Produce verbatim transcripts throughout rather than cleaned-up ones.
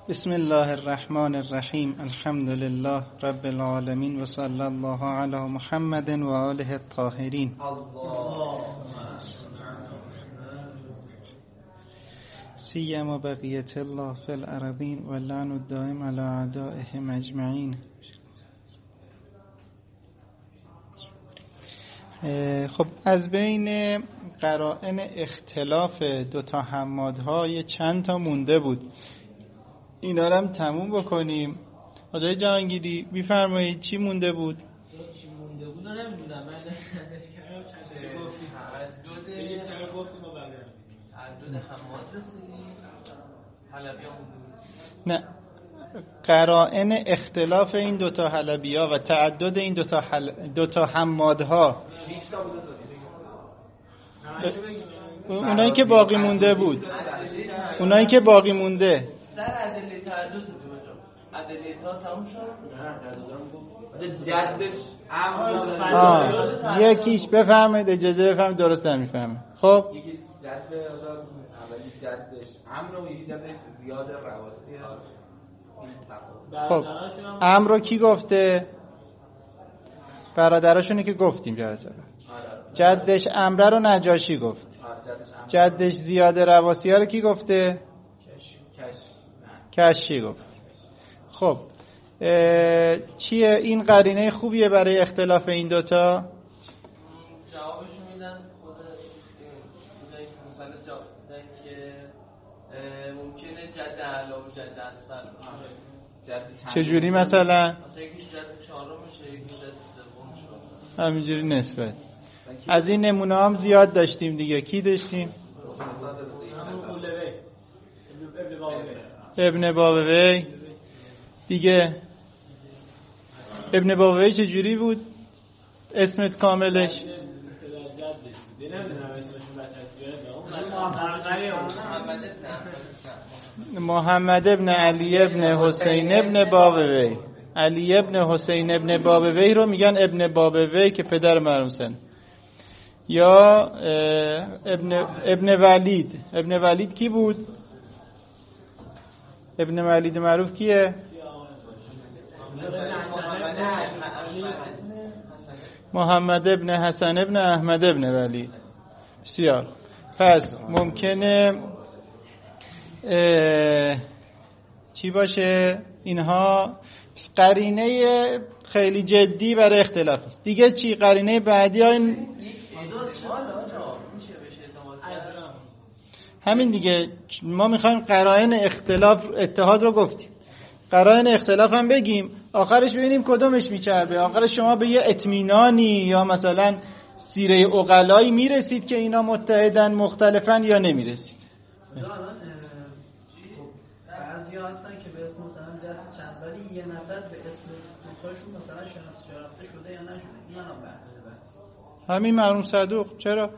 بسم الله الرحمن الرحیم. الحمد لله رب العالمین و صلی الله علی محمد و آله الطاهرین. سیما بقیت الله فی الارضین و لعن الدائم علی اعدائهم اجمعین. خب از بین قرائن اختلاف دو تا حمادها چند تا مونده بود، اینا رو هم تموم بکنیم. آقای جهانگیری میفرمایید چی مونده بود؟ چی مونده بود نمیدونم. من چی گفتیم؟ تعدد چرا گفتیم و بعد تعدد حماد رسیدیم. حلبی ها مونده بود. نه، قرائن اختلاف این دوتا حلبی‌ها و تعدد این دوتا حل... دوتا حمادها، اونایی که باقی مونده بود، اونایی که باقی مونده سر ادله تعدد بودیم اونجا. ادله تا تموم شد. نه جدش امر یکیش بفرمایید، اجازه بفرمایید، درست نمیفهمم. خب یکی جد اولی جدش امر و یکی جدش زیاد رواسی. خب امر رو کی گفته؟ برادراشونی که گفتیم جلسه. جدش امره رو نجاشی گفت. جدش زیاد رواسی ها رو کی گفته؟ کشی گفت. خب چیه این قرینه خوبیه برای اختلاف این دوتا؟ جوابشو میدن خود اونایی که مثلا جواب میدن که ممکنه جد اعلی و جد اصغر. چجوری مثلا؟ مثلا یکیش جد چهارم میشه، یکیش جد سوم میشه. همینجوری نسبت. از این نمونه هم زیاد داشتیم دیگه. کی داشتیم؟ ابن بابوی دیگه. ابن بابوی چجوری بود اسمت کاملش؟ محمد ابن علی ابن حسین ابن بابوی. علی ابن حسین ابن بابوی رو میگن ابن بابوی که پدر مرحوم سن. یا ابن ابن ولید. ابن ولید کی بود؟ ابن ولید معروف کیه؟ محمد ابن حسن ابن احمد ابن ولید. بسیار. پس ممکنه چی باشه؟ اینها قرینه خیلی جدی برای اختلاف است. دیگه چی؟ قرینه بعدی ها این همین دیگه. ما میخوایم قرائن اختلاف اتحاد رو گفتیم، قرائن اختلاف هم بگیم، آخرش ببینیم کدومش میچربه. آخرش شما به یه اطمینانی یا مثلا سیره عقلایی میرسید که اینا متحدن مختلفن یا نمیرسید. بعضی ها هستن که به اسم مثلا جد چند ولی یه نفر به اسم دوتاشون مثلا شناخته شده یا نشده. اینا هم بحثه. همین مرحوم صدوق چرا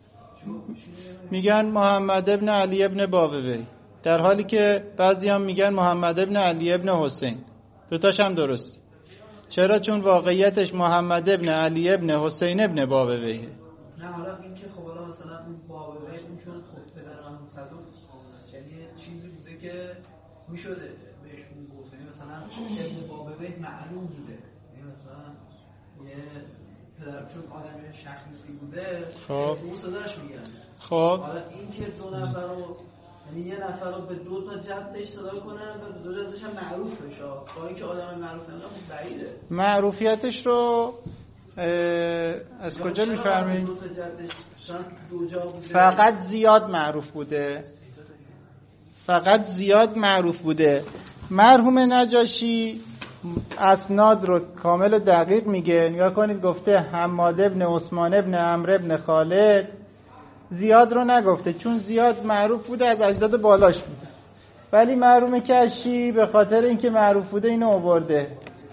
میگن محمد ابن علی ابن بابوی، در حالی که بعضی هم میگن محمد ابن علی ابن حسین. دوتاش هم درست. چرا؟ چون واقعیتش محمد ابن علی ابن حسین ابن بابویه. نه حالا این که خب حالا مثلا اون بابوی اون چون خب پدر مرحوم صدوق یعنی چیزی بوده که میشده بهشون گفت، یعنی مثلا ابن بابوی معلوم بوده، یعنی مثلا یه پدر چون آدم شخصی بوده خب اسمو صداش میگن. خب حالا این که دو نفر رو یعنی یه نفر رو به دو تا جدش صدا کنن و دو جدش هم معروف بشه، با اینکه آدم معروف نمیشه خب بعیده. معروفیتش رو از کجا میفرمایید؟ دو تا جدش دو جا بوده. فقط زیاد معروف بوده. فقط زیاد معروف بوده. مرحوم نجاشی اسناد رو کامل و دقیق میگه. نگاه کنید گفته حماد ابن عثمان ابن عمرو ابن خالد. زیاد رو نگفته چون زیاد معروف بوده، از اجداد بالاش بوده. ولی مرحوم کشی به خاطر اینکه معروف بوده اینو آورده.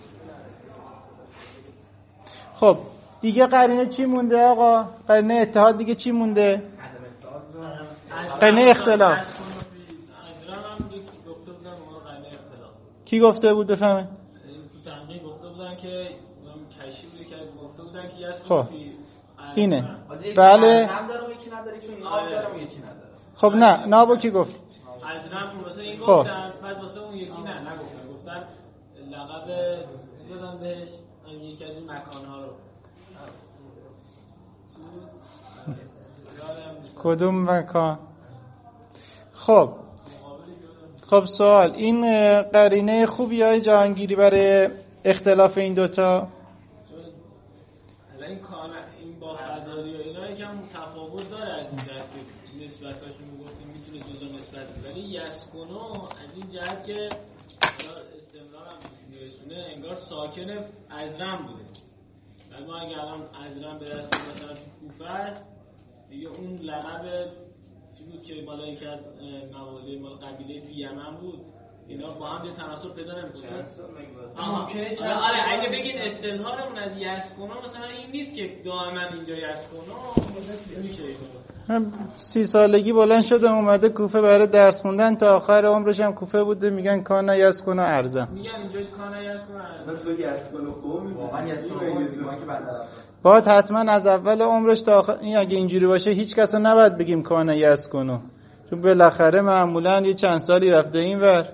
خب دیگه قرینه چی مونده آقا؟ قرینه اتحاد دیگه چی مونده؟ قرینه اختلاف. کی گفته بود بفهمه؟ تو تحقیق گفته بودن که کشی بوده که گفته بودن که یه خب اینه. بله. نام دارم یکی نداره چون نام دارم یکی نداره. خب نه نابو کی گفت؟ از ازرم واسه این خب. گفتن، بعد واسه اون یکی نه نگفتن، گفتن لقب دادن بهش یکی از این مکان‌ها رو. کدوم مکان؟ خب خب سوال، این قرینه خوبی های جهانگیری برای اختلاف این دوتا؟ این کار این با فضایی و اینا یکم تفاوت داره از این جهت که نسبتاشون میگفتیم میتونه جزء نسبت بود، ولی یسکنو از این جهت که استمرار هم میرسونه انگار ساکن ازرم بوده. ولی ما اگه الان ازرم به دست مثلا تو کوفه است دیگه، اون لقب چی بود که بالا یکی از موالی مال قبیله تو یمن بود، اینا با هم یه تناسب پیدا نمی‌کنه. آها آره اگه بگید استظهارمون از یسکونا مثلا این نیست که دائما اینجا یسکونا میشه. سی سالگی بلند شده اومده کوفه برای درس خوندن، تا آخر عمرش هم کوفه بوده، میگن کانا یسکونا ارزم، میگن اینجا کانا یسکونا ارزم. تو یسکونو قوم واقعا یسکونو میگه که بعد باید حتما از اول عمرش تا آخر، این اگه اینجوری باشه هیچ کس نباید بگیم کانا یسکونو، چون بالاخره معمولا یه چند سالی رفته اینور.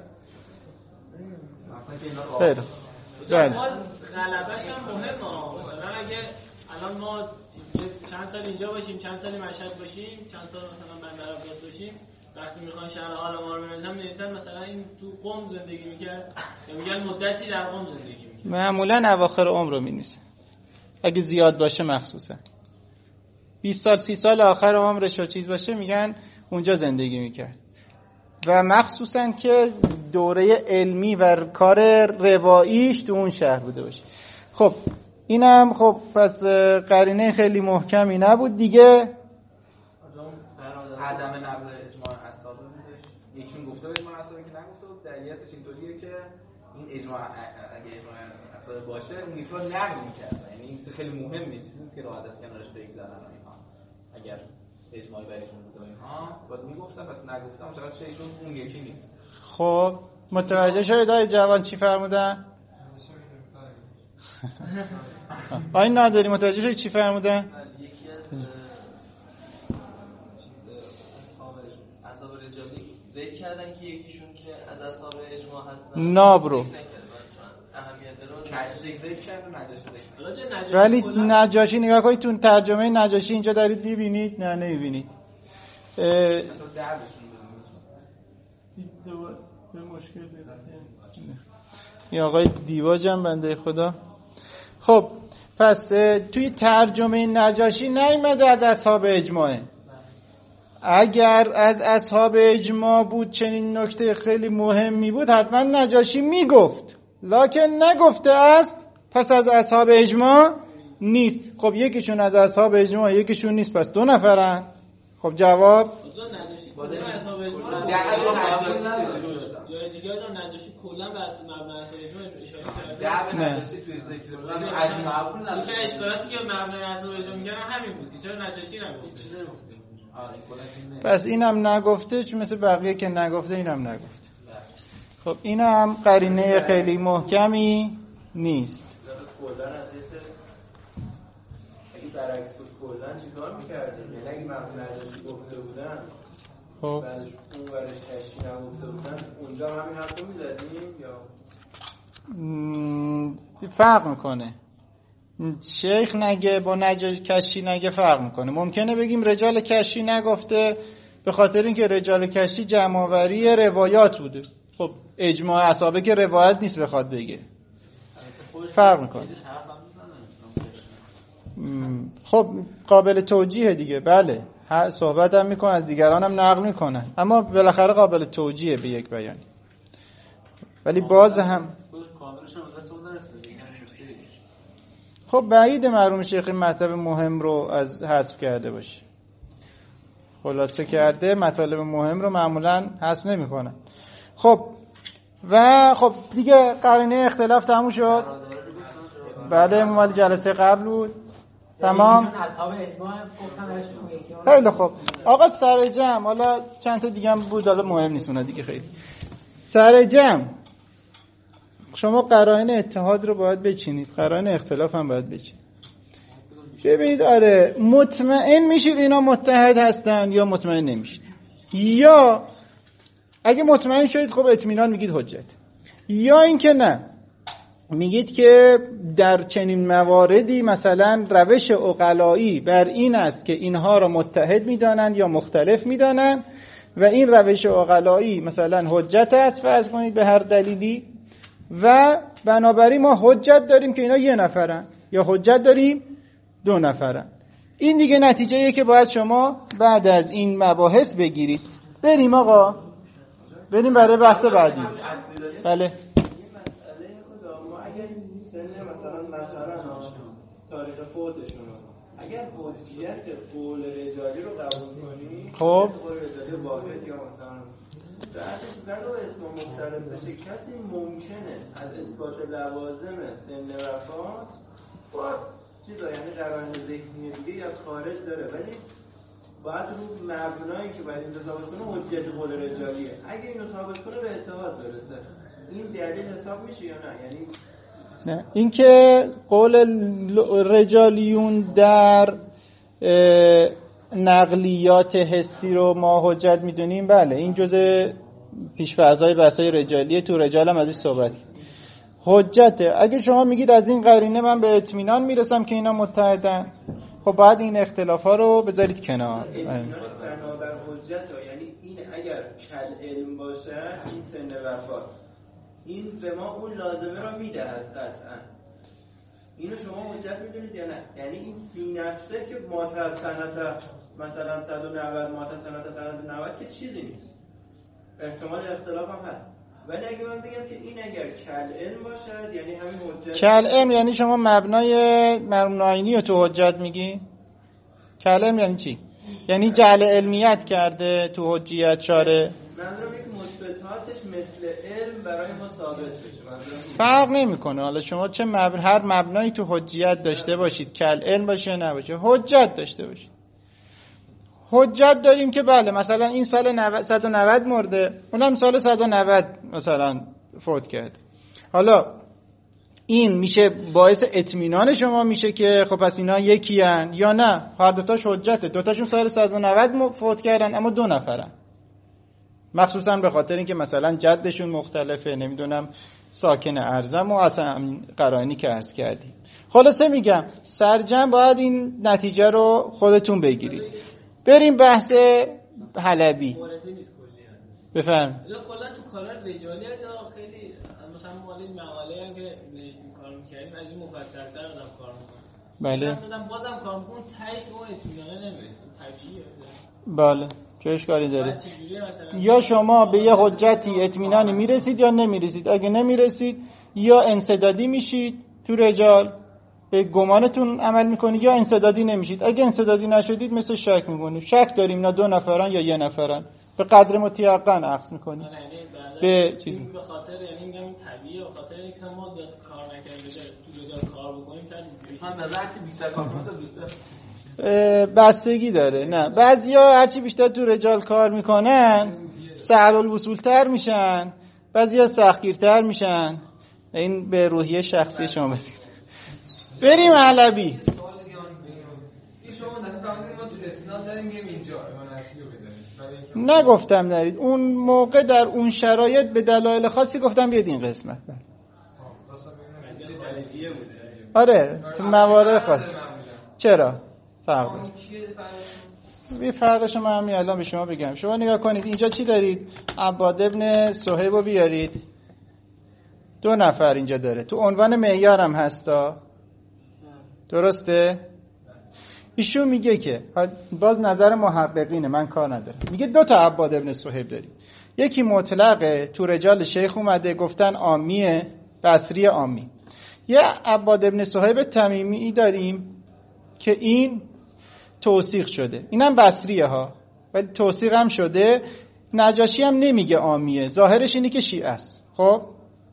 خیر بله باز غلبش هم مهمه. مثلا اگه الان ما چند سال اینجا باشیم، چند سال مشهد باشیم، چند سال مثلا بندر عباس باشیم، وقتی میخوان شرح حال ما رو بنویسن می‌نویسن مثلا این تو قم زندگی میکرد یا میگن مدتی در قم زندگی میکرد. معمولا اواخر عمر رو می‌نویسن اگه زیاد باشه، مخصوصا بیست سال سی سال آخر عمرش و چیز باشه میگن اونجا زندگی میکرد. و مخصوصا که دوره علمی و کار رواییش تو اون شهر بوده باشه. خب اینم خب پس قرینه خیلی محکمی نبود دیگه. عدم نقل اجماع اصحاب بودش، یکیشون گفته به اجماع اصحابی که نگفته بود. دلیلش اینطوریه که این اجماع اگه اجماع اصحاب باشه اون یکی رو نقل می‌کرد، یعنی این خیلی مهمه، چیزی نیست که راحت از کنارش بگذرن اینها. اگر اجماعی برایشون بوده اینها باید میگفتن، پس نگفتم مشخص شه ایشون اون یکی نیست. خب متوجه شدید آقای جوان چی فرمودن؟ آقای نادری متوجه شدید چی فرمودن؟ یکی از اصحاب رجالی ذکر کردن که یکیشون که از اصحاب اجماع هستن نابرو ولی نجاشی نگاه کنید تو ترجمه نجاشی اینجا دارید میبینید؟ نه نمیبینید. این آقای دیواج هم بنده خدا. خب پس توی ترجمه نجاشی نیامده از اصحاب اجماعه. اگر از اصحاب اجماع بود چنین نکته خیلی مهمی بود حتما نجاشی میگفت، لکن نگفته است، پس از اصحاب اجماع نیست. خب یکیشون از اصحاب اجماع یکیشون نیست، پس دو نفرن. خب جواب جای دیگه جا نجاشی کلا به اصل مبنای اصل اجماع اشاره کرده. نه نجاشی توی ذکر از این معقول نه که اشکالاتی که مبنای اصل اجماع میگن همین بود. چرا نجاشی نگفت؟ پس اینم نگفته، چون مثل بقیه که نگفته اینم نگفته. خب اینم قرینه خیلی محکمی نیست. کلا از اگه برعکس بود کلا چیکار می‌کردیم؟ یعنی اگه مبنای نجاشی گفته بودن خب بعدش اون ورش کشی نگفته بودن اونجا همین حرفو می‌زدیم یا فرق میکنه؟ شیخ نگه با نجاشی کشی نگه فرق میکنه. ممکنه بگیم رجال کشی نگفته به خاطر اینکه رجال کشی جمع‌آوری روایات بوده. خب اجماع اصحابه که روایت نیست بخواد بگه، فرق میکنه. خب قابل توجیه دیگه، بله صحبت هم میکنه، از دیگران هم نقل میکنن، اما بالاخره قابل توجیه به یک بیانی. ولی باز هم خب بعید مرحوم شیخ مطلب مهم رو از حذف کرده باشه. خلاصه کرده مطالب مهم رو معمولا حذف نمیکنن. خب و خب دیگه قرینه اختلاف تموم شد. بله مال جلسه قبل بود. تمام. خیلی خوب آقا سر جمع، حالا چند تا دیگه هم بود، حالا مهم نیست اونا دیگه. خیلی سر جمع شما قرائن اتحاد رو باید بچینید، قرائن اختلاف هم باید بچینید. ببینید آره مطمئن میشید اینا متحد هستن یا مطمئن نمیشید، یا اگه مطمئن شدید خب اطمینان میگید حجت. یا اینکه نه، میگید که در چنین مواردی مثلا روش عقلایی بر این است که اینها را متحد میدانند یا مختلف میدانند و این روش عقلایی مثلا حجت است فرض کنید به هر دلیلی، و بنابراین ما حجت داریم که اینا یه نفرن یا حجت داریم دو نفرن. این دیگه نتیجه‌ایه که باید شما بعد از این مباحث بگیرید. بریم آقا، بریم برای بحث بعدی. بله. مثلا مثلا تاریخ فوتشون اگر حجیت قول رجالی رو قبول کنی، خب قول رجالی واحد یا مثلا بعدش ولو اسم مختلف بشه، کسی ممکنه از اثبات لوازم سن وفات با چیزا یعنی قرائن ذهنی دیگه یا خارج داره، ولی باید رو مبنایی که باید این ثابت کنه حجیت قول رجالیه. اگه اینو ثابت کنه به اتحاد برسه، این دلیل حساب میشه یا نه؟ یعنی نه، اینکه قول رجالیون در نقلیات حسی رو ما حجت میدونیم، بله این جزء پیش‌فرض‌های بحث‌های رجالیه، تو رجال هم ازش صحبت حجته. اگه شما میگید از این قرینه من به اطمینان میرسم که اینا متحدن، خب بعد این اختلافا رو بذارید کنار. اطمینان بنابر حجت ها، یعنی این اگر کل علم باشه این سن وفات، این به ما اون لازمه را میدهد قطعا. اینو شما حجت میدونید یا نه؟ یعنی این بی نفسه که ماتر سنت مثلا صد و نود ماتر سنت صد و نود که چیزی نیست، احتمال اختلاف هم هست، ولی اگه من بگم که این اگر کل علم باشد یعنی همین حجت. کل علم یعنی شما مبنای مرمون عینی رو تو حجت میگی؟ کل علم یعنی چی؟ یعنی جعل علمیت کرده تو حجیت شاره. منظورم یک مثبتاتش مثل علم برای ما ثابت بشه. فرق نمیکنه حالا شما چه مبن... هر مبنایی تو حجیت داشته باشید، کل علم باشه نباشه، حجت داشته باشید. حجت داریم که بله مثلا این سال صد و نود مرده، اونم سال صد و نود مثلا فوت کرد. حالا این میشه باعث اطمینان شما میشه که خب پس اینا یکی ان یا نه؟ هر دوتاش حجته، دوتاشون سال صد و نود فوت کردن اما دو نفرن، مخصوصا به خاطر اینکه مثلا جدشون مختلفه، نمیدونم ساکن ارزم و اصلا قرائنی که عرض کردیم. خلاصه میگم سرجم باید این نتیجه رو خودتون بگیرید. بریم بحث حلبی. بفهم. کلا تو کارا رجالی ها خیلی مثلا مالی مقاله هم که نوشتیم کار می‌کردیم از این مفصل‌تر آدم کار می‌کنه. بله. مثلا بازم کار می‌کنه تایید اون اطمینان نمیرسه. طبیعیه. بله. چه اشکالی داره؟ یا شما به یه حجتی اطمینانی میرسید یا نمیرسید. اگه نمیرسید یا انسدادی میشید تو رجال، به گمانتون عمل میکنید، یا انسدادی نمیشید. اگه انسدادی نشدید مثل شک میکنید. شک داریم اینا دو نفرن یا یه نفرن، به قدر متیقن عکس میکنید. به چیز به خاطر یعنی میگم طبیعیه، به خاطر اینکه ما کار نکردیم تو رجال کار بکنیم تا من نظر بیشتر کار کنم دوستا بستگی داره. نه بعضیا هرچی بیشتر تو رجال کار میکنن سهل الوصول تر میشن، بعضیا سختگیرتر میشن. این به روحیه شخصی شما بسید. بریم علبی. نگفتم دارید اون موقع در اون شرایط به دلایل خاصی گفتم بیاد این قسمت. آره تو موارد خاص. چرا؟ فرق داره. بی فرقش من همین الان به شما بگم. شما نگاه کنید اینجا چی دارید؟ عباد ابن صهیب رو بیارید. دو نفر اینجا داره. تو عنوان معیار هم هستا. درسته؟ ایشون میگه که باز نظر محققینه، من کار ندارم. میگه دو تا عباد ابن صهیب داریم. یکی مطلقه تو رجال شیخ اومده گفتن عامیه، بصری عامی. یه عباد ابن صهیب تمیمی داریم که این توثیق شده. اینم بصریه ها ولی توثیق هم شده. نجاشی هم نمیگه عامیه، ظاهرش اینه که شیعه است. خب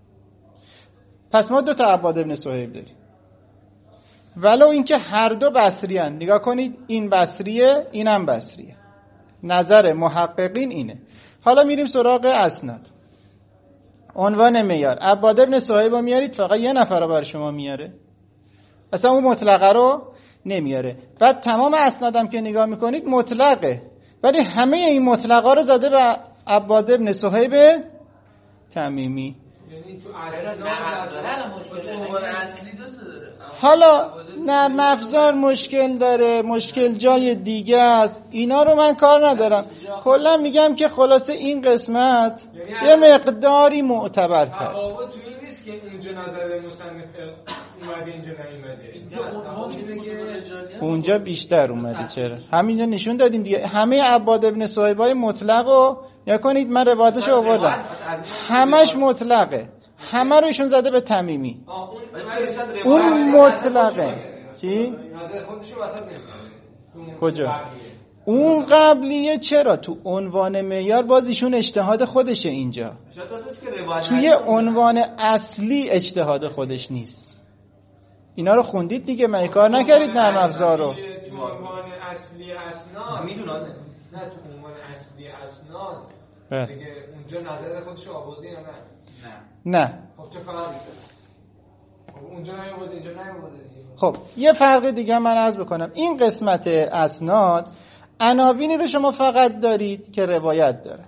پس ما دو تا عباد ابن صهیب داریم، ولو اینکه هر دو بصری هن. نگاه کنید این بصریه اینم بصریه. نظر محققین اینه. حالا میریم سراغ اسناد. عنوان معیار عباد ابن صهیب رو میارید، فقط یه نفر رو بر شما میاره، اصلا اون مطلقه رو نمیاره. بعد تمام اسنادم که نگاه میکنید مطلقه، ولی همه این مطلقا رو زده به عباد ابن صهیب تمیمی. یعنی تو اصلی دو تا داره. حالا نرم افزار مشکل داره، مشکل جای دیگه است، اینا رو من کار ندارم. کلا میگم که خلاصه این قسمت یه مقداری معتبرتر. تفاوت تو این نیست که اونجا نظر مصنف اومده اینجا نیومده. اینجا عنوان اینه که اونجا بیشتر اومده. چرا؟ همینجا نشون دادیم دیگه. همه عباد ابن صهیبای مطلق رو یا کنید، من روایتشو آوردم، همش مطلقه، همه رو ایشون زده به تمیمی. اون مطلقه. چی؟ نظر خودشو وسط نمی‌کنه. کجا؟ اون قبلیه. چرا؟ تو عنوان معیار باز ایشون اجتهاد خودشه اینجا. توی عنوان اصلی اجتهاد خودش نیست. اینا رو خوندید دیگه، من کار نکردید نرم افزار رو. تو عنوان اصلی اسناد میدونن. نه تو عنوان اصلی اسناد دیگه اونجا نظر خودشو آورده یا نه؟ نه. نه. خب چه فرقی داره؟ اونجا نیومده اینجا نیومده دیگه. خب یه فرق دیگه من عرض بکنم. این قسمت اسناد عناوینی رو شما فقط دارید که روایت داره.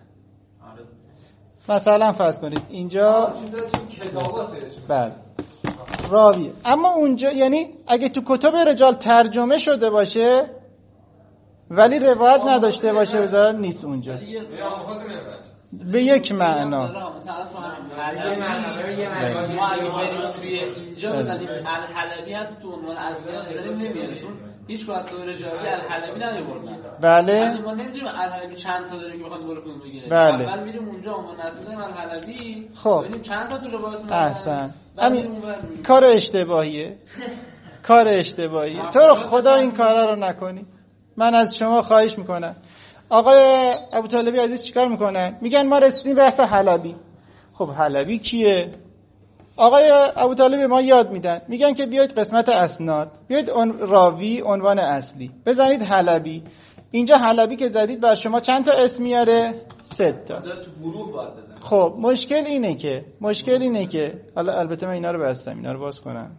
مثلا فرض کنید اینجا بله راوی، اما اونجا یعنی اگه تو کتب رجال ترجمه شده باشه ولی روایت نداشته باشه بذار نیست اونجا به یک معنا. مثلا تو همین ما اگه بریم توی اینجا بزنیم الحلبی حتی تو عنوان اصلی بزنیم نمیاد، چون هیچ کس از تو رجالی الحلبی نمیبردن. بله. ما نمیدونیم الحلبی چند تا داره که بخواد بالا کنیم بگیره. بله. اول میریم اونجا عنوان اصلی داریم الحلبی. خب ببینیم چند تا تو روایت احسن. همین کار اشتباهیه. کار اشتباهیه. تو رو خدا این کارا رو نکنی. من از شما خواهش میکنم. آقای ابوطالبی عزیز چیکار میکنن؟ میگن ما رسیدیم بحث حلبی. خب حلبی کیه؟ آقای ابوطالبی ما یاد میدن، میگن که بیاید قسمت اسناد، بیاید اون راوی عنوان اصلی، بزنید حلبی. اینجا حلبی که زدید بر شما چند تا اسم میاره؟ سه تا. تو گروه باید بزنید. خب مشکل اینه که مشکل اینه که حالا البته من اینا رو بستم، اینا رو باز کنم.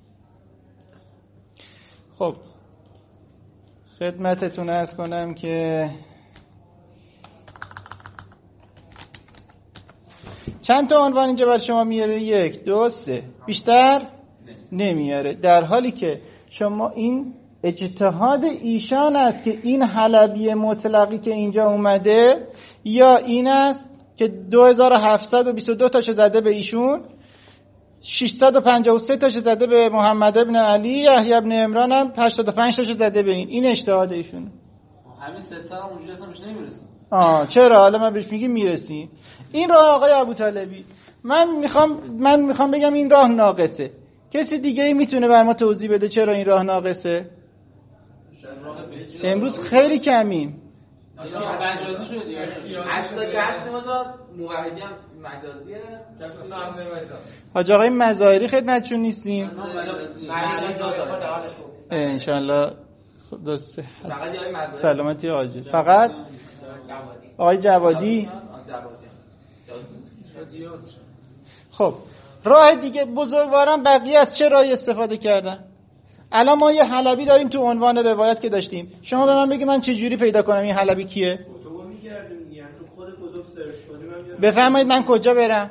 خب خدمتتون عرض کنم که چند تا عنوان اینجا بر شما میاره؟ یک، دو، سه. بیشتر نمیاره. در حالی که شما این اجتهاد ایشان است که این حلبی مطلقی که اینجا اومده یا این است که دو هزار و هفتصد و بیست و دو تاش زده به ایشون، ششصد و پنجاه و سه تاش زده به محمد ابن علی، یحیی ابن عمران هم هشتاد و پنج تاش زده به این. این اجتهاد ایشون. همین سه تا هم اونجوری اصلا بهش نمیرسیم. آه چرا؟ حالا من بهش میگم میرسیم. این راه آقای ابوطالبی، من میخوام من میخوام بگم این راه ناقصه. کسی دیگه ای میتونه بر ما توضیح بده چرا این راه ناقصه؟ امروز خیلی کمیم. مجازی شده دیگه. هشتا که هستیم آجا موحدی هم مجازیه. حاج آقای مظاهری خدمتشون نیستیم؟ انشالله خدا صحت سلامتی عاجل. فقط آقای جوادی. خب راه دیگه بزرگواران بقیه از چه راهی استفاده کردن؟ الان ما یه حلبی داریم تو عنوان روایت که داشتیم. شما به من بگی من چه جوری پیدا کنم این حلبی کیه؟ بفرمایید من کجا برم؟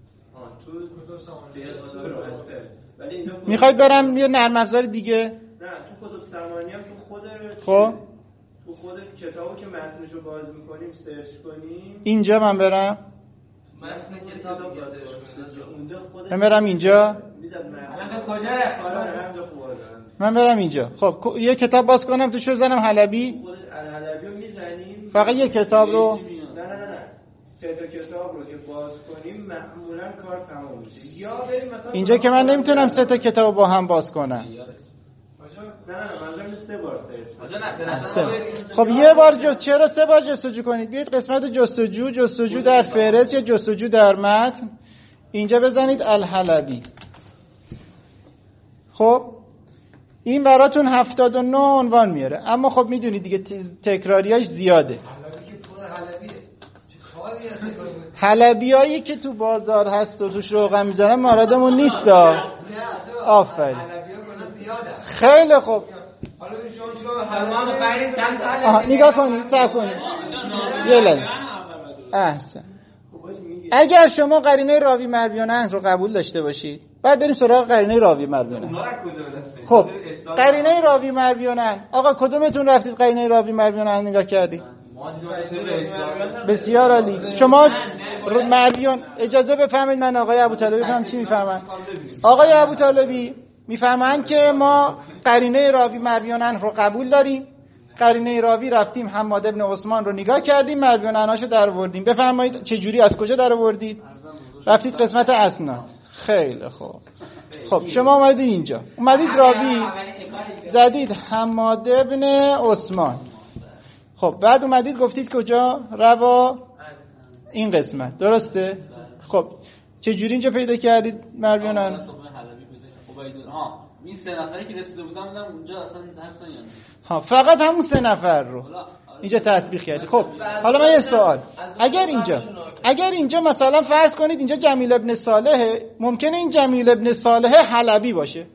میخواید برم یه نرم افزار دیگه؟ نه تو کتب سمانی هم تو خود خب تو خود کتابو که متنشو باز میکنیم سرچ کنیم اینجا من برم؟ متن کتاب اونجا خود من برم اینجا؟ من برم اینجا. خب یه کتاب باز کنم توش بزنم حلبی؟ خودش الحلبی رو میزنیم فقط یه کتاب رو؟ نه نه نه نه سه تا کتاب رو که باز کنیم معمولا کار تمام میشه. یا بریم مثلا اینجا که من نمیتونم سه تا کتاب با هم باز کنم. نه نه منظورم سه بار سرچ کنیم. خب یه بار جست چرا سه بار جستجو کنید؟ بیاید قسمت جستجو، جستجو در فهرست یا جستجو در متن، اینجا بزنید الحلبی. خب این براتون هفتاد و نه عنوان میاره. اما خب میدونید دیگه تکراریاش زیاده. حلبیایی که تو بازار هست و توش روغن میزنن مرادمون نیست. آفرین خیلی خوب. آها نگاه کنید صبر کنید یه لحظه احسن. اگر شما قرینه راوی مرویانن رو قبول داشته باشید، بعد بریم سراغ قرینه راوی مرویانن. خب قرینه راوی مرویانن، آقا کدومتون رفتید قرینه راوی مرویانن نگاه کردید؟ بسیار عالی. شما مرویان اجازه بفهمید من آقای ابوطالبی بفهم چی میفهمن. آقای ابوطالبی میفرمایند که ما قرینه راوی مرویانن رو قبول داریم، قرینه راوی رفتیم حماد ابن عثمان رو نگاه کردیم، مرویانناشو در آوردیم. بفرمایید چه جوری، از کجا در آوردید؟ رفتید قسمت اسناد. خیلی خوب. خب شما اومدید اینجا، اومدید راوی زدید حماد ابن عثمان. خب بعد اومدید گفتید کجا؟ روا این قسمت، درسته؟ خب چه جوری اینجا پیدا کردید مرویانن؟ ها این سه نفری که رسیده بودم بودم اونجا اصلا هستن یا نه؟ ها فقط همون سه نفر رو اینجا تطبیق کردی. خب حالا من یه سوال، اگر اینجا اگر اینجا مثلا فرض کنید اینجا جمیل ابن صالح، ممکنه این جمیل ابن صالح حلبی باشه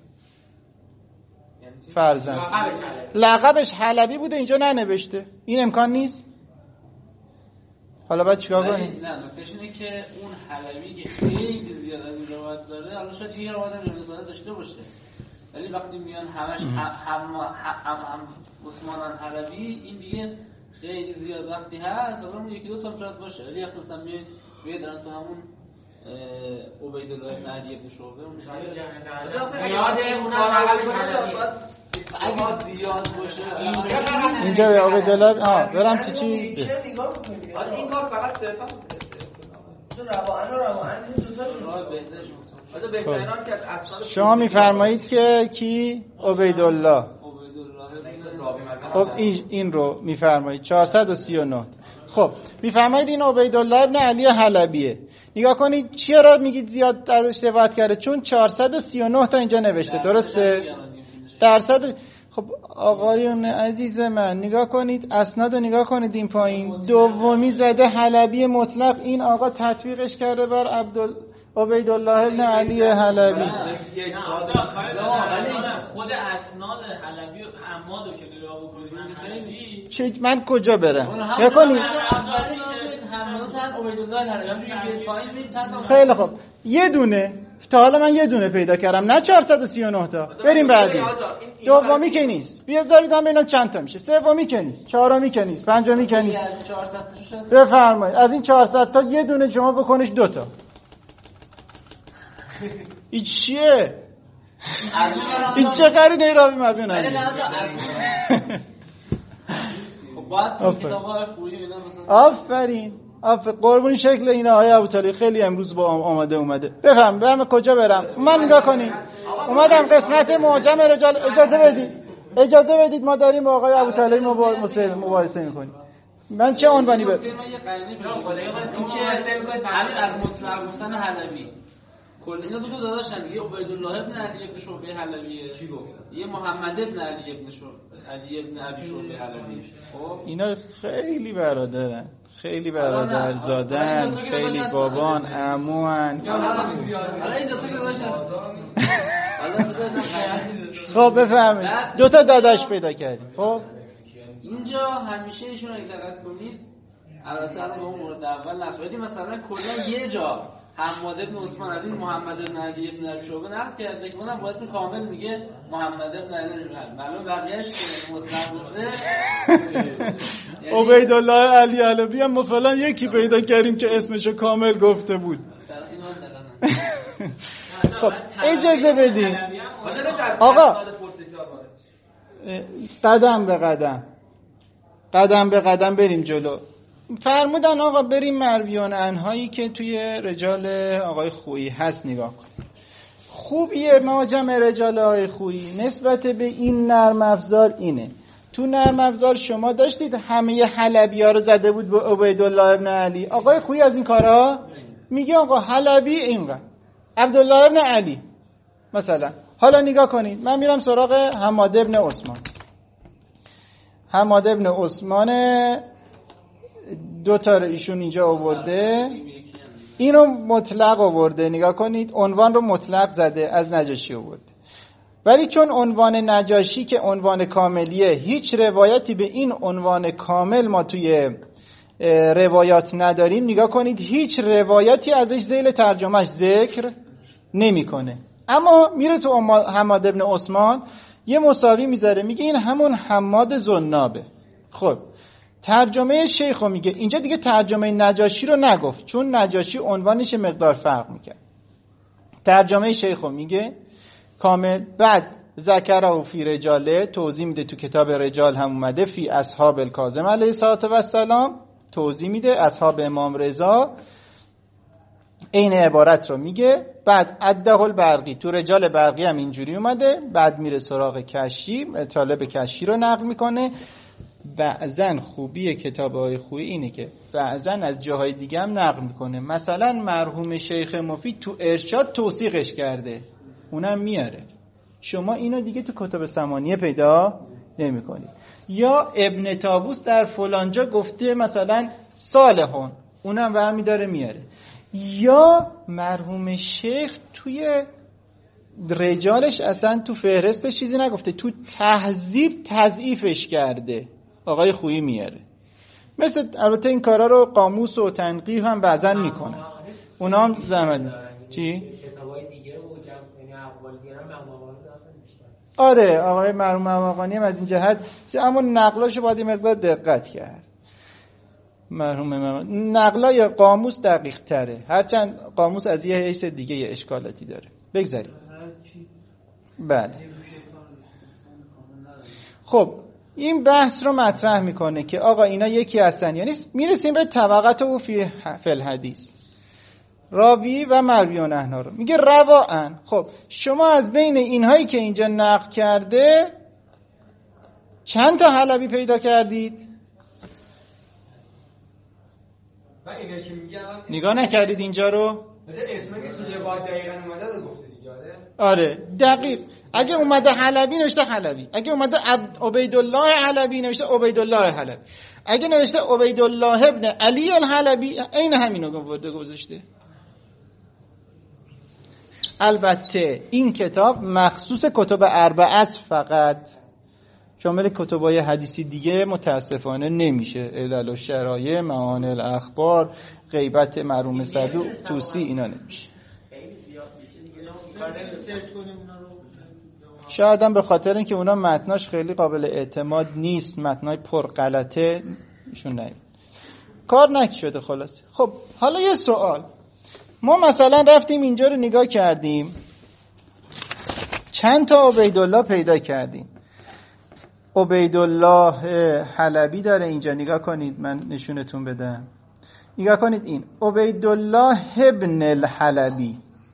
فرضاً، لقبش حلبی بوده اینجا ننوشته، این امکان نیست؟ حالا بعد چیکار کنیم؟ نه نکتهش اینه که اون حلبی که خیلی زیاد از این روایت داره، حالا شاید یه روایت هم جمیل صالح داشته باشه، ولی وقتی میان همش هم هم هم عثمانن حلبی، این دیگه خیلی زیاد وقتی هست، حالا اون یکی دو تا شاید باشه، ولی وقتی مثلا میاد میاد دارن تو همون عبیدالله بن علی بن شعبه اون میشه یاد اون اگه زیاد باشه اینجا به عبیدالله ها برم چی چی این کار فقط صرفا تو روان روان تو شما میفرمایید که کی؟ عبیدالله. خب این این رو میفرمایید چهارصد و سی و نه. خب میفرمایید این عبیدالله ابن علی حلبیه. نگاه کنید چرا میگید زیاد ازش روایت کرده؟ چون چهارصد و سی و نه تا اینجا نوشته، درسته؟ درصد. خب آقایون عزیز من نگاه کنید اسناد رو نگاه کنید، این پایین دومی زده حلبی مطلق، این آقا تطبیقش کرده بر عبدال عبیدالله ابن علی حلبی. ولی خود اسناد حلبی و حمادو که نگاه بکنید خیلی چه من کجا برم؟ نگاه کنید خیلی خوب یه دونه تا حالا من یه دونه پیدا کردم، نه چهارصد و سی و نه تا. بریم بعدی. دومی که نیست، بیازارید هم ببینم چند تا میشه. سومی که نیست، چهارمی که نیست، پنجمی که نیست. بفرمایید از این چهارصد تا یه دونه شما بکنیش دو تا. این چیه؟ این چه قرینه راوی مبیون هست؟ آفرین آفرین قربون شکل اینا آقای ابوطالبی خیلی امروز با آماده اومده. بفهم برم کجا برم؟ من نگاه کنید اومدم قسمت معجم رجال. اجازه بدید اجازه بدید ما داریم با آقای ابوطالبی مباحثه میکنیم. من چه عنوانی برم؟ این که همین از مطلق گفتن حلبی کل اینا دو تا داداشن، یه عبیدالله ابن علی ابن شعبه حلبیه، چی گفتن؟ یه محمد ابن علی ابن شعبه علی ابن ابی شعبه حلبیه. خب اینا خیلی برادرن، خیلی برادر زادن، خیلی بابان عموان. حالا این دو تا داداشن. خب بفهمید دو تا داداش پیدا کردیم. خب اینجا همیشه ایشون رو دقت کنید، البته الان اون مورد اول نسبتی مثلا کلا یه جا حماد بن عثمان از این محمد بن علی بن ابی شعبه نقل کرده که اونم با اسم کامل میگه محمد بن علی بن ابی. معلوم بقیه‌اش که مطلق بوده. عبیدالله علی حلبی هم مثلا یکی پیدا کردیم که اسمشو کامل گفته بود. خب اجازه بدین آقا، قدم به قدم قدم به قدم بریم جلو. فرمودن آقا بریم مرویان انهایی که توی رجال آقای خویی هست نگاه کن. خوبیه معجم رجال آقای خویی نسبت به این نرم افزار اینه، تو نرم افزار شما داشتید همه حلبی ها رو زده بود به عبیدالله ابن علی. آقای خویی از این کارها میگه آقا حلبی اینقدر، عبدالله ابن علی مثلا. حالا نگاه کنید من میرم سراغ حماد ابن عثمان. حماد ابن عثمان دو تا ایشون اینجا آورده، اینو مطلق آورده. نگاه کنید عنوان رو مطلق زده، از نجاشی آورده. ولی چون عنوان نجاشی که عنوان کاملیه، هیچ روایتی به این عنوان کامل ما توی روایات نداریم، نگاه کنید هیچ روایتی ازش ذیل ترجمهش ذکر نمیکنه. اما میره تو حماد ابن عثمان یه مساوی میذاره، میگه این همون حماد ذنابه. خب ترجمه شیخو میگه اینجا دیگه ترجمه نجاشی رو نگفت، چون نجاشی عنوانش مقدار فرق میکرد. ترجمه شیخو میگه کامل. بعد ذکره فی رجاله توضیح میده، تو کتاب رجال هم اومده، فی اصحاب الکاظم علیه السلام توضیح میده، اصحاب امام رضا این عبارت رو میگه. بعد عده البرقی تو رجال برقی هم اینجوری اومده. بعد میره سراغ کشی، طالب کشی رو نقل میکنه. بعضن خوبی کتاب‌های خوبی اینه که بعضن از جاهای دیگه هم نقل میکنه. مثلا مرحوم شیخ مفید تو ارشاد توثیقش کرده، اونم میاره. شما اینو دیگه تو کتب ثمانیه پیدا نمی‌کنید. یا ابن طاووس در فلانجا گفته مثلا صالحون، اونم برمی‌داره میاره. یا مرحوم شیخ توی رجالش اصلا تو فهرستش چیزی نگفته، تو تهذیب تضعیفش کرده، آقای خویی میاره. مثل البته این کارا رو قاموس و تنقیح هم بعضا میکنه، اونا هم زحمت. چی؟ آره آقای مرحوم مواقعی هم از این جهت، اما نقلاشو باید این مقدار دقت کرد. مرحوم نقلای قاموس دقیق تره، هرچند قاموس از یه حیث دیگه یه اشکالاتی داره. بگذاریم. بله. خب این بحث رو مطرح میکنه که آقا اینا یکی هستن، یعنی میرسیم به طبقات او فی الحدیث، راوی و مرویون احنا رو میگه رواان. خب شما از بین اینهایی که اینجا نقل کرده چند تا حلبی پیدا کردید؟ نگاه نکردید اینجا رو؟ اسمی که تو روایت دقیقاً اومده رو گفته دیگه. آره دقیق. اگه اومده حلبی نوشته حلبی، اگه اومده عبیدالله حلبی نوشته عبیدالله حلبی، اگه نوشته عبیدالله ابن علی الحلبی عین همینو گفته گذاشته. البته این کتاب مخصوص کتب اربعه است، فقط شامل کتبای حدیثی دیگه متاسفانه نمیشه. علل الشرایع، معانی الاخبار، غیبت مرحوم صدوق، توسی اینا نمیشه. شاید هم به خاطر اینکه اونا متناش خیلی قابل اعتماد نیست، متنای پر غلطه ایشون نمیاد کار نکشده. خلاصه خب حالا یه سوال، ما مثلا رفتیم اینجا رو نگاه کردیم، چند تا عبیدالله پیدا کردیم. عبیدالله حلبی داره اینجا، نگاه کنید من نشونتون بدم. نگاه کنید این عبیدالله ابن الحلبی،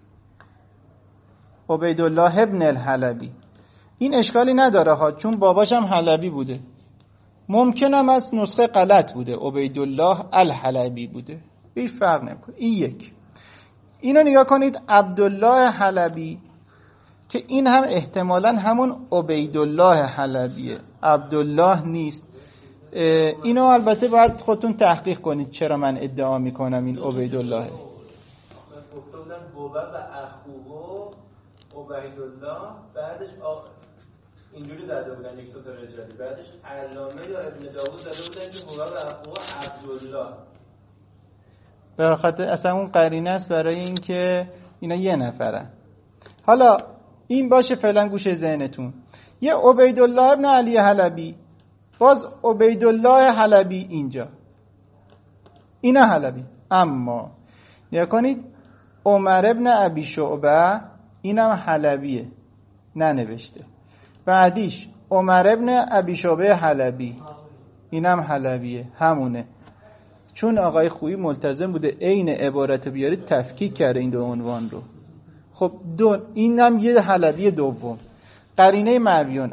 عبیدالله ابن الحلبی، این اشکالی نداره ها، چون باباش هم حلبی بوده. ممکنم از نسخه غلط بوده، عبیدالله الحلبی بوده، هیچ فرق نمیکنه. این یک. اینو نگاه کنید عبدالله حلبی، که این هم احتمالاً همون عبیدالله حلبیه، عبدالله نیست. اینو البته باید خودتون تحقیق کنید چرا من ادعا میکنم این عبیدالله. گفته بودن بوبا و اخوه عبیدالله، بعدش آ... اینجوری زده بودن یک دو تا رجالی، بعدش علامه یا ابن داوود زده بودن که بوبا و اخوه عبدالله. به خاطر اصلا اون قرینه است برای اینکه اینا یه نفرن. حالا این باشه فعلا گوشه ذهنتون. یه عبیدالله ابن علی حلبی، باز عبیدالله حلبی اینجا، اینا حلبی. اما نگاه کنید عمر ابن ابی شعبه، اینم حلبیه ننوشته. بعدیش عمر ابن ابی شعبه حلبی، اینم حلبیه، همونه. چون آقای خویی ملتزم بوده عین عبارت بیارید تفکیک کرده این دو عنوان رو. خب دو اینم یه حلبی دوم، قرینه مرویون.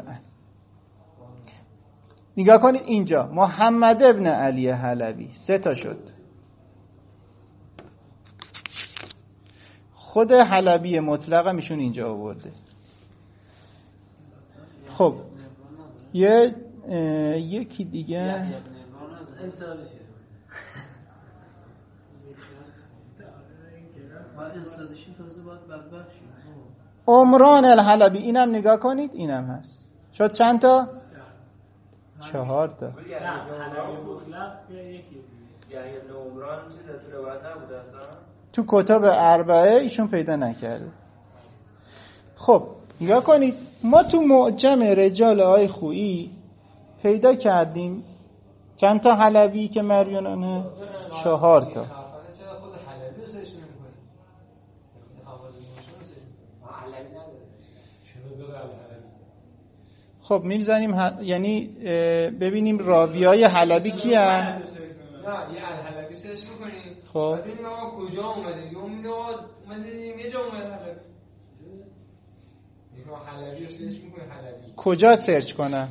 نگاه کنید اینجا محمد ابن علی حلبی، سه تا شد. خود حلبی مطلق میشون اینجا آورده. خب یه یکی دیگه عمران الحلبی، اینم نگاه کنید، اینم هست. شد چند تا؟ چهار تا. یحیی بن عمران چیز تو روایت نبوده اصلا؟ تو کتاب اربعه ایشون پیدا نکرده. خب نگاه کنید، ما تو معجم رجال آقای خویی پیدا کردیم چند تا حلبی که مرویانانه؟ چهار تا. خب می‌زنیم ح... یعنی ببینیم راویای حلبی کی هستن؟ نه یه الحلبی سرچ می‌کنیم. خب ببینیم آقا کجا اومده. یا میگه اومده یه جا اومده حلبی. میگه حلبی رو سرچ می‌کنیم حلبی. کجا سرچ کنم؟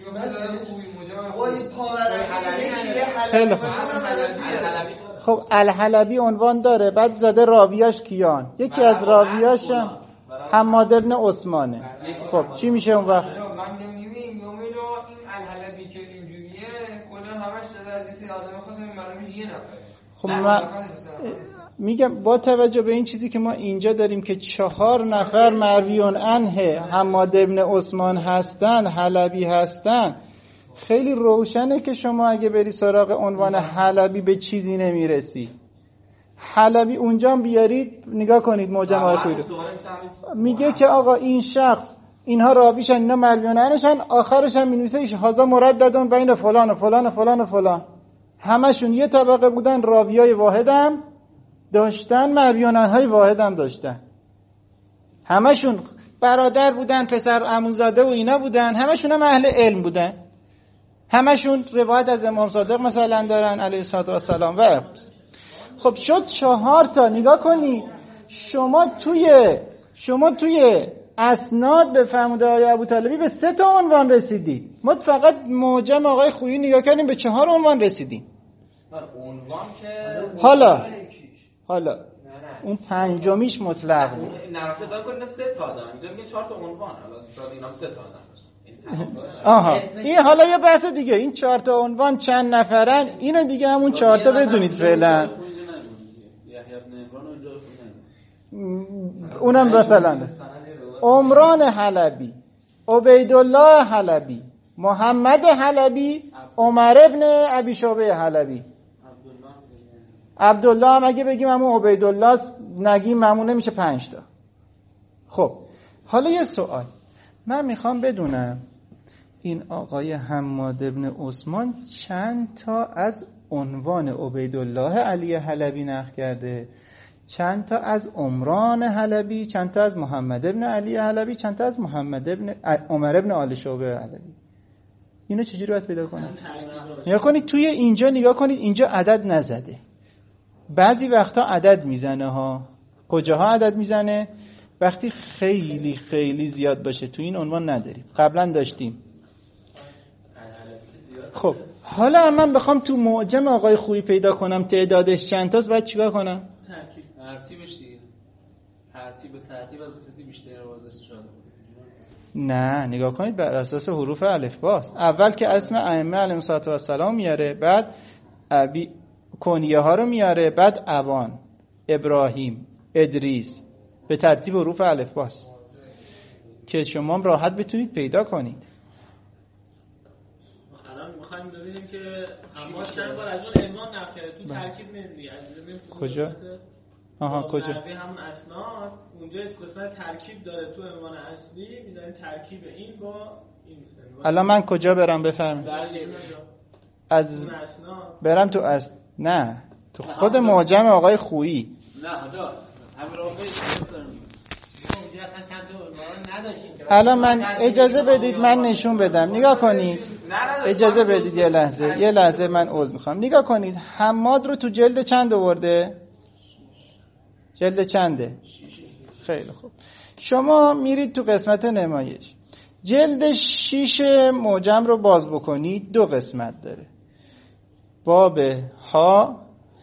خیلی خوب. خب الحلبی عنوان داره، بعد زده راویاش کیان. یکی از راویاش هم حماد بن عثمانه. خب چی میشه اون وقت؟ من میگم این الحلبی که اینجوریه کلا همش داده از این آدم خاصه معلومه یه نفره. خب من میگم با توجه به این چیزی که ما اینجا داریم که چهار نفر مرویون عنه حماد بن عثمان هستن، حلبی هستن، خیلی روشنه که شما اگه بری سراغ عنوان حلبی به چیزی نمیرسی. حلبی اونجا بیارید نگاه کنید معجم آقای خویی میگه که آقا این شخص اینها راویشن، اینا مرویون عنشن، آخرش هم مینویسه ایش هازا مرددون بین فلان و فلان و فلان و فلان. همشون یه طبقه بودن، راویای واحدم داشتن، مرویان‌های واحدم داشتن، همشون برادر بودن، پسر عموزاده و اینا بودن، همشون هم اهل علم بودن، همشون روایت از امام صادق مثلا دارن علیه السلام و خب شد چهار تا. نگاه کنی شما توی شما توی اسناد به فرموده های ابوطالبی به سه تا عنوان رسیدید. ما فقط معجم آقای خویی نگاه کردیم به چهار عنوان رسیدیم. عنوان که حالا حالا اون پنجمیش مطلق بود. نراسه دارم کنید سه تا دارم. اینجا میگه چهار تا عنوان. حالا شاید اینا سه تا دارن. آها این حالا یه بحث دیگه. این چهار تا عنوان چند نفرن اینو دیگه همون چهار تا بدونید فعلا. اونم مثلا عمران حلبی، عبیدالله حلبی، محمد حلبی، عمر ابن ابی شعبه حلبی. عبدالله هم اگه بگیم همون عبیدالله نگیم همون نمیشه پنج تا. خب حالا یه سوال من میخوام بدونم این آقای حماد ابن عثمان چند تا از عنوان عبیدالله علی حلبی نقل کرده، چند تا از عمران حلبی، چند تا از محمد ابن علی حلبی، چند تا از محمد ابن عمر ابن آل شعبه حلبی. اینو چجوری باید پیدا کنید؟ نگاه کنید توی اینجا، نگاه کنید اینجا عدد نزده. بعضی وقتا عدد میزنه ها. کجاها عدد میزنه؟ وقتی خیلی خیلی زیاد باشه. تو این عنوان نداریم، قبلا داشتیم. خب حالا من بخوام تو معجم آقای خویی پیدا کنم تعدادش چند تاست، باید چیکار کنم؟ ترکیب ترتیبش دیگه. ترتیب ترتیب از کسی بیشتر واسه شده. نه نگاه کنید بر اساس حروف الفباست. اول که اسم ائمه علیهم السلام میاره، بعد ابی کنیه ها رو میاره، بعد ابان، ابراهیم، ادریس، به ترتیب حروف الفباست که شما راحت بتونید پیدا کنید. الان می‌خوایم ببینیم که اما چند بار از اون عنوان نقل کرده تو ترکیب نمی‌دی از کجا؟ آها کجا؟ همون اسناد اونجا قسمت ترکیب داره تو عنوان اصلی، می‌ذاریم ترکیب این با این. الان من کجا برم بفرمایید؟ از برم تو از نه تو خود معجم آقای خویی. نه حالا همین رو الان من اجازه بدید من نشون بدم. نگاه کنید اجازه بدید یه لحظه یه لحظه من عذر میخوام. نگاه کنید حماد رو تو جلد چند آورده؟ جلد چنده؟ خیلی خوب. شما میرید تو قسمت نمایش، جلد شیش معجم رو باز بکنید، دو قسمت داره. باب ها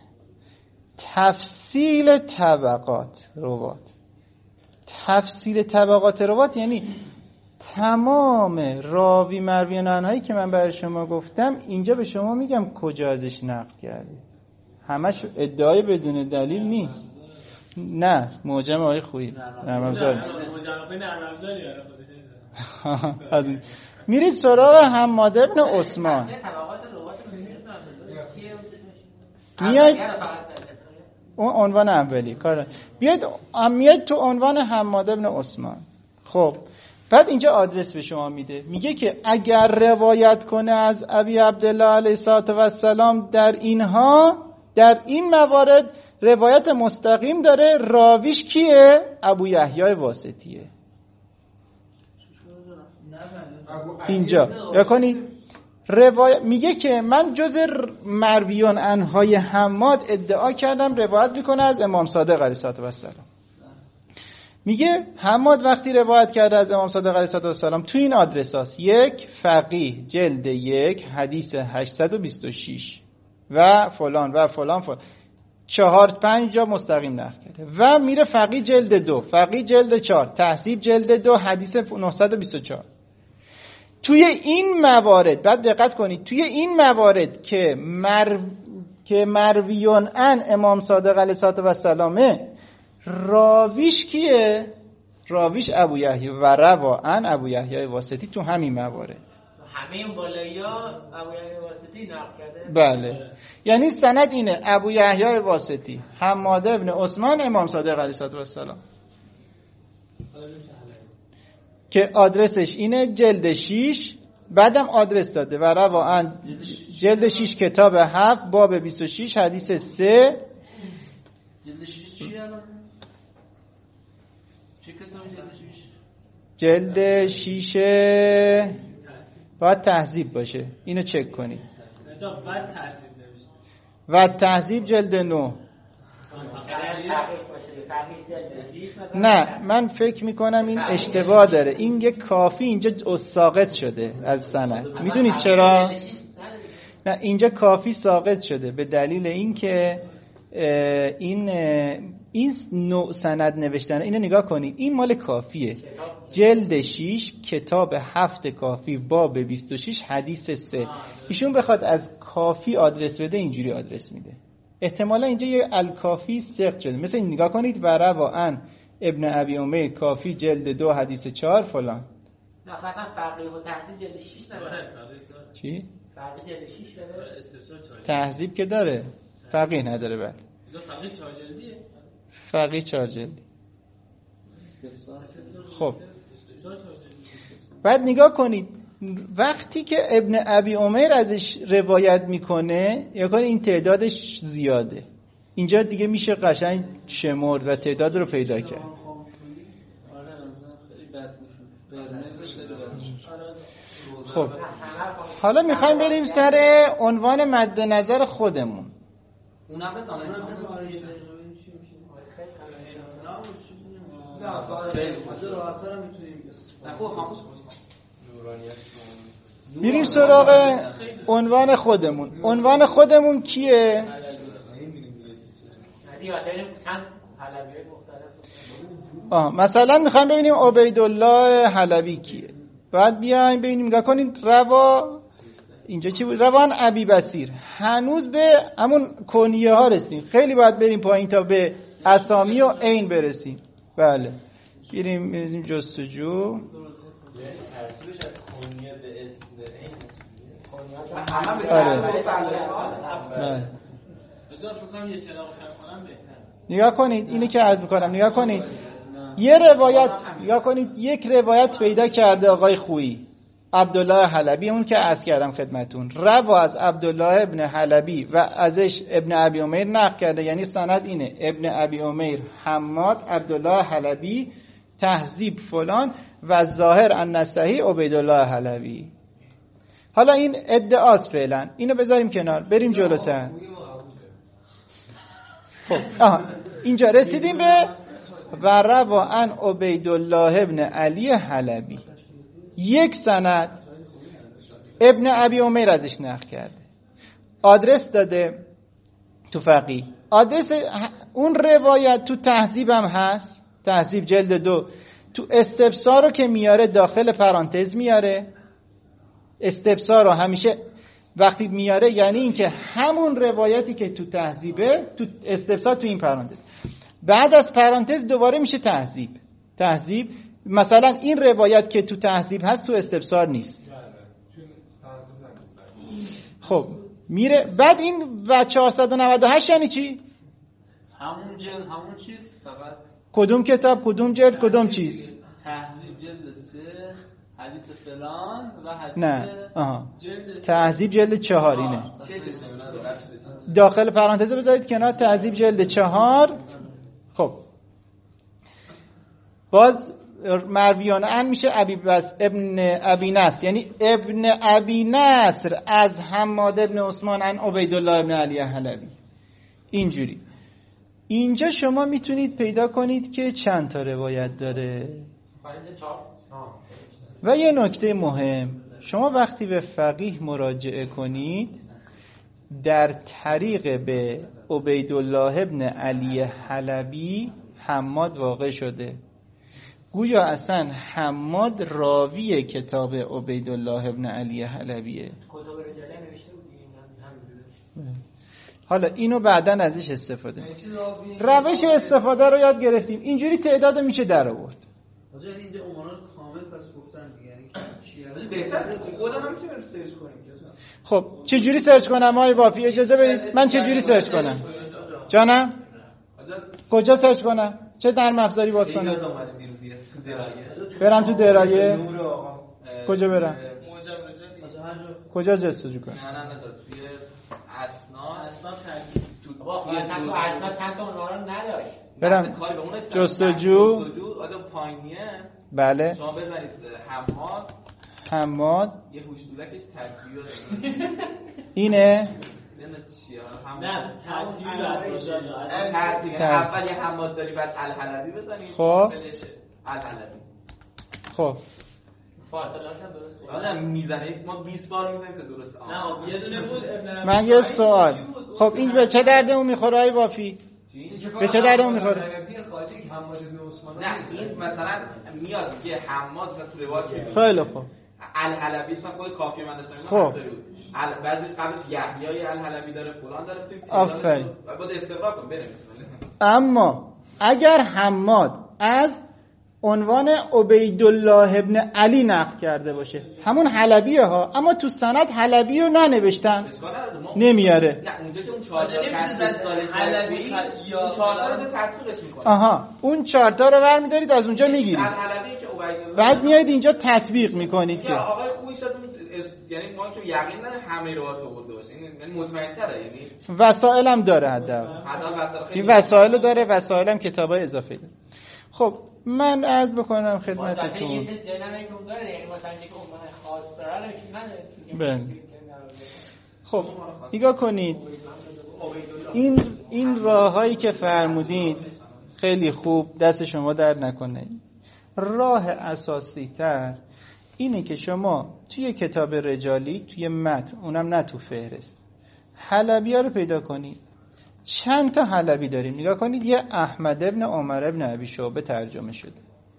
تفصیل طبقات روات. تفصیل طبقات روات یعنی تمام راوی مرویان عنهایی که من برای شما گفتم اینجا به شما میگم کجا ازش نقل کرده. همش ادعای بدون دلیل نیست. نه معجم آقای خویی نرم افزار نیست. از این میرید سراغ حماد ابن عثمان. میاد اون عنوان اولی کار بیاید میاد تو عنوان حماد ابن عثمان. خب بعد اینجا آدرس به شما میده، میگه که اگر روایت کنه از ابی عبدالله علیه السلام در اینها، در این موارد روایت مستقیم داره. راویش کیه؟ ابو یحیی واسطیه. اینجا یا کنید روایت میگه که من جز مرویان عنهای حماد ادعا کردم روایت میکنه از امام صادق علیه السلام. میگه حماد وقتی روایت کرده از امام صادق علیه السلام تو این آدرس هاست: یک فقیه جلد یک حدیث هشتصد و بیست و شش و فلان و فلان فلان، چهار پنج جا مستقیم نقل کرده. و میره فقیه جلد دو، فقیه جلد چهار، تهذیب جلد دو حدیث نهصد و بیست و چهار. توی این موارد بعد دقت کنید، توی این موارد که مر که مرویون عن امام صادق علیه السلام، راویش کیه؟ راویش ابو یحیی و روا عن ابو یحیی واسطی تو همین موارد. همه این بالایی‌ها ابو یحیی واسطی نقل کرده. بله، یعنی سند اینه: ابو یحیی واسطی، حماد ابن عثمان، امام صادق علیه السلام، که آدرسش اینه جلد شش. بعدم آدرس داده و روا عن جلد شش کتاب هفت باب بیست و شش حدیث سه. جلد شش چیه الان؟ چه کتابی جلد جلد شش؟ شیشه باید تهذیب باشه، اینو چک کنید. و تهذیب جلد نو. نه من فکر میکنم این اشتباه داره، این یک کافی اینجا ساقط شده از سند. میدونید چرا؟ نه اینجا کافی ساقط شده به دلیل اینکه این این نوع سند نوشتن. اینو نگاه کنید، این مال کافیه، جلد شش کتاب هفت کافی باب بیست و شش حدیث سه. ایشون بخواد از کافی آدرس بده اینجوری آدرس میده. احتمالا اینجا یه الکافی سقط شده. مثلا این نگاه کنید: و روا عن ابن ابی امیر کافی جلد دو حدیث چهار فلان. نه مثلا فقیه و تهذیب جلد شش نداره. چی؟ فقیه جلد شش داره. تهذیب که داره، فقیه نداره. بله فقیه چهار جلدیه. فقیه چهار جلدی. خب بعد نگاه کنید وقتی که ابن ابی عمر ازش روایت میکنه، یا کنید این تعدادش زیاده. اینجا دیگه میشه قشنگ شمرد و تعداد رو پیدا کرد. خب حالا میخوایم بریم سر عنوان مد نظر خودمون. اونم بزنه میریم سراغ عنوان خودمون. عنوان خودمون کیه؟ آه مثلا میخوایم ببینیم عبیدالله حلبی کیه. بعد بیایم ببینیم، نگاه کنید روا اینجا چی بود؟ روان ابی بصیر. هنوز به همون کنیه ها رسیم، خیلی باید بریم پایین تا به اسامی و عین برسیم. بله بریم بریم جستجو. آره. نگاه کنید اینی که عرض میکنم، نگاه کنید یه روایت، نگاه کنید یک روایت پیدا کرده آقای خویی عبدالله حلبی، اون که عرض کردم خدمتون، روا از عبدالله ابن حلبی و ازش ابن ابی عمیر نقل کرده. یعنی سند اینه: ابن ابی عمیر حماد عبدالله حلبی تهذیب فلان و ظاهر النسائی عبیدالله حلبی. حالا این ادعاست فعلا، اینو بذاریم کنار، بریم جلوتر. خب آها اینجا رسیدیم به و روا عن عبیدالله ابن علی حلبی. یک سند ابن ابی عمیر ازش نقل کرده، آدرس داده تو فقیه، آدرس اون روایت تو تهذیب هم هست، تهذیب جلد دو. تو استفسار رو که میاره داخل پرانتز میاره. استفسار رو همیشه وقتی میاره یعنی اینکه همون روایتی که تو تهذیبه تو استفسار تو این پرانتز، بعد از پرانتز دوباره میشه تهذیب. تهذیب مثلا این روایت که تو تهذیب هست تو استفسار نیست. خب میره. بعد این و چهارصد و نود و هشت یعنی چی؟ همون جلد همون چیز فقط کدوم کتاب کدوم جلد کدوم چیز؟ تهذیب جلد سه حدیث فلان و حدیث نه آها جلد سه. تهذیب جلد چهار اینه. چه سیستمی نداره؟ داخل پرانتز بذارید کنار تهذیب جلد چهار. خب باز مرویان ان میشه ابی بس ابن ابی نصر، یعنی ابن ابی نصر از حماد ابن عثمان ان عبیدالله ابن علی حلبی. اینجوری اینجا شما میتونید پیدا کنید که چند تا روایت داره. و یه نکته مهم، شما وقتی به فقیه مراجعه کنید در طریق به عبیدالله ابن علی حلبی حماد واقع شده، گویا اصلا حماد راوی کتاب عبیدالله ابن علی حلبیه. حالا اینو بعداً ازش استفاده روش استفاده رو یاد گرفتیم. اینجوری تعداد میشه در آورد. آجا اینجا عنوان کامل پس گفتن دیگه، یعنی چیه بهتر خودم هم میتونم سرچ کنیم. خب چه جوری سرچ کنم آقای وافی؟ اجازه بدید من چه جوری سرچ کنم جانم؟ کجا سرچ کنم؟ چه نرم افزاری باز کنم؟ برم تو درایه؟ کجا برم؟ کجا جستجو کنم؟ نه نه نه توی اسناد اسناد ترتیب تو واقعا تو اسناد چند تا عنوان رو نداشت. برم جستجو آدم پایینیه. بله شما بزنید حماد حماد یه هوشدولکش ترتیب اینه. نه ترتیب ترتیب اول یه حماد داری بعد الحلبی بزنید. خب الحلبی خب فاصله هم درست آره میزنید ما بیست بار میزنیم تا درست. نه یه دونه بود ابن. من یه سوال، خب این به چه دردمون میخوره آقای وافی؟ به چه دردمون میخوره؟ نه این مثلا میاد یه حماد مثلا تو روایت خیلی خوب الحلبی مثلا خود کافی من داشتم خب بعضیش قبلش یحیی الحلبی داره فلان داره تو آفرین بعد استقرار کن بنویس. اما اگر حماد از عنوان عبیدالله ابن علی نقل کرده باشه همون حلبیه ها، اما تو سند حلبی رو ننوشتن نمیاره. نه اونجا که اون چهار تا حلبی اون چهار تا رو تطبیقش میکنه. آها اون چهار تا رو برمی‌دارید از اونجا میگیرید حلبی که عبیدالله بعد میایید اینجا تطبیق میکنید که آقای خوبی شد. یعنی ما که یقین نداریم همه روات آورده باشه، یعنی مطمئن تره، یعنی وسایل هم داره حداقل این وسایل داره، وسایل هم کتابای اضافه داره. خب من عرض بکنم خدمتتون بله. خب نگاه کنید این این راههایی که فرمودید خیلی خوب، دست شما در نکنه. راه اساسی تر اینه که شما توی کتاب رجالی توی متن، اونم نه تو فهرست، حلبی ها رو پیدا کنید. چند تا حلبی داریم نگاه کنید. یه احمد ابن عمر ابن ابی شعبه ترجمه شده،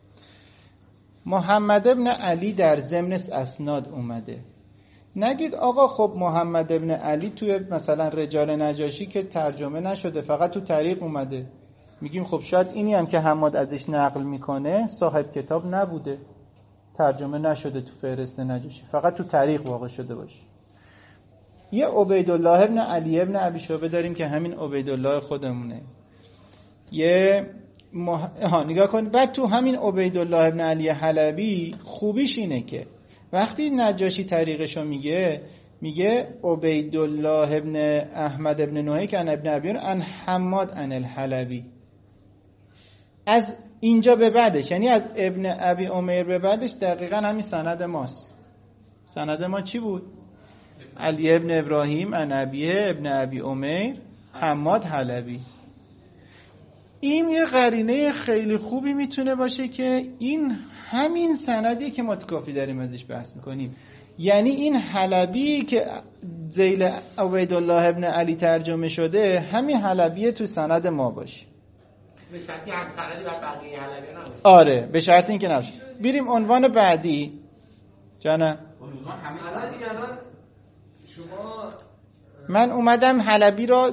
محمد ابن علی در ضمن اسناد اومده. نگید آقا خب محمد ابن علی توی مثلا رجال نجاشی که ترجمه نشده فقط تو طریق اومده. میگیم خب شاید اینی هم که حماد ازش نقل میکنه صاحب کتاب نبوده، ترجمه نشده تو فهرست نجاشی، فقط تو طریق واقع شده باشه. یه عبیدالله ابن علی ابن ابی شعبه داریم که همین عبیدالله خودمونه. یه مح... ها نگاه کن. بعد تو همین عبیدالله ابن علی حلبی خوبیش اینه که وقتی نجاشی طریقشو میگه میگه عبیدالله ابن احمد ابن نوحیک عن ابن ابی عن حماد عن الحلبی. از اینجا به بعدش یعنی از ابن ابی عمیر به بعدش دقیقاً همین سند ماست. سند ما چی بود؟ علی ابن ابراهیم عن ابیه ابن ابی عمیر حماد حلبی. این یه قرینه خیلی خوبی میتونه باشه که این همین سندی که ما تو کافی داریم ازش بحث میکنیم، یعنی این حلبی که ذیل عبیدالله ابن علی ترجمه شده همین حلبیه تو سند ما باشه. به شرطی هم سندی بر بقیه حلبی نباشه. آره به شرط این که نباشه. بریم عنوان بعدی. جانم شما من اومدم حلبی را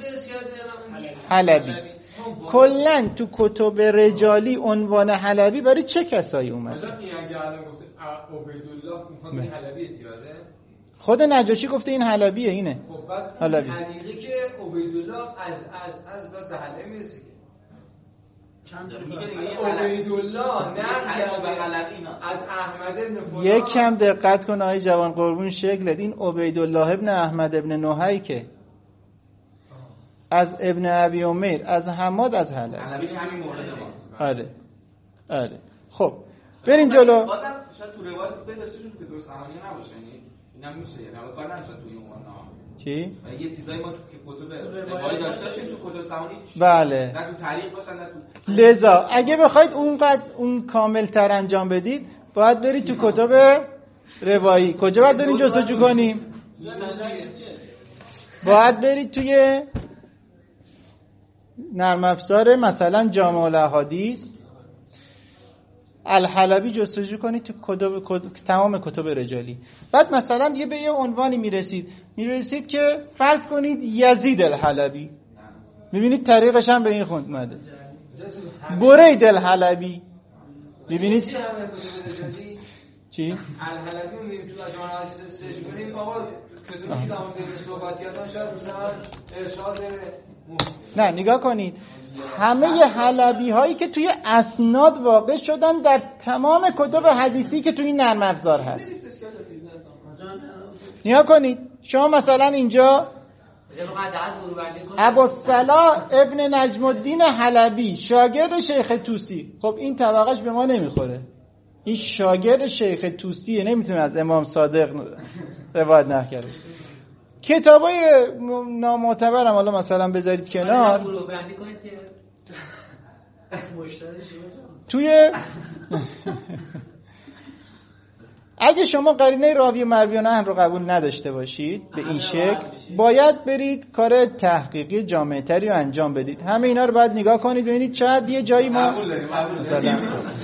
حلبی کلن تو کتب رجالی عنوان حلبی برای چه کسایی اومده؟ خود نجاشی گفته این حلبیه. اینه خب بعد حلبی حقیقی که عبیدالله از از از داد به حلبی میرسه چند تا عبیدالله نه از احمد ابن فلان. یک کم دقت کن آقای جوان قربون شکلت. این عبیدالله ابن احمد ابن نوحی که از ابن ابی امیر، از حماد، از حلبی. حلبی که همین مورد ماست. آره آره. خب بریم جلو. بازم شاید تو روایت سه داشتهشون که درست همانی نباشه، یعنی اینم میشه، یعنی کار نمیشه تو این عنوان. چی؟ یه چیزایی ما تو کتب روایی داشتیم تو کتب سمانی بله نه تو تعلیق باشن نه تو. لذا اگه بخواید اونقدر اون کامل تر انجام بدید باید برید تو کتب روایی. کجا باید برید جستجو کنیم؟ باید برید توی نرم افزار مثلا جامع الاحادیث الحلبی جستجو کنید تو کتب کتب تمام کتب رجالی. بعد مثلا یه به یه عنوانی میرسید میرسید که فرض کنید یزید الحلبی، میبینید طریقش هم به این خوند اومده برید الحلبی. میبینید چی؟ الحلبی میبینید تو اجماع حدیث سرچ کنیم آقا کتبی که دامون بین صحبت کردن شاید مثلا ارشاد. نه نگاه کنید همه حلبی هایی که توی اسناد واقع شدن در تمام کتب حدیثی که توی این نرم افزار هست. نگاه کنید شما مثلا اینجا ابوالصلاح ابن نجم الدین حلبی شاگرد شیخ طوسی. خب این طبقش به ما نمیخوره. این شاگرد شیخ طوسیه، نمیتونه از امام صادق روایت نکنه. کتابای نامعتبرم حالا مثلا بذارید کنار. توی اگه شما قرینه راوی مروی و نحو رو قبول نداشته باشید به این شکل باید برید کار تحقیقی جامع تری رو انجام بدید. همه اینا رو باید نگاه کنید ببینید شاید یه جایی ما مثلا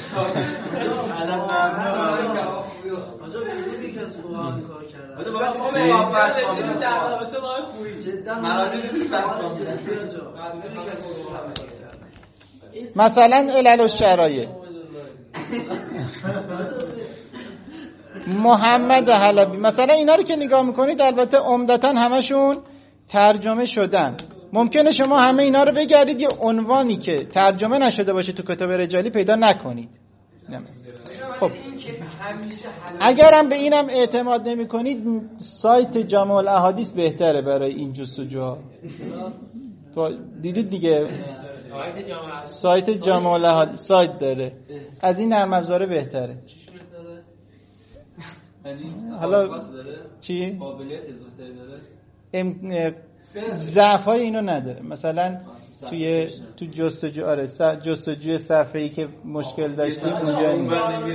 مثلا علل الشرایع محمد حلبی مثلا اینا رو که نگاه میکنید البته عمدتاً همشون ترجمه شدن. ممکنه شما همه اینا رو بگردید یه عنوانی که ترجمه نشده باشه تو کتاب رجالی پیدا نکنید. خب اگرم به اینم اعتماد نمی کنید سایت جامع الاحادیث بهتره برای این جستجوها. دیدید دیگه سایت جامع الاحادیث سایت داره از این نرم افزار بهتره. حالا چی؟ قابلیت اضافه داره؟ ام... ضعف های اینو نداره. مثلا توی تو جستجو آره جستجوی صفحه‌ای که مشکل داشتیم اونجا این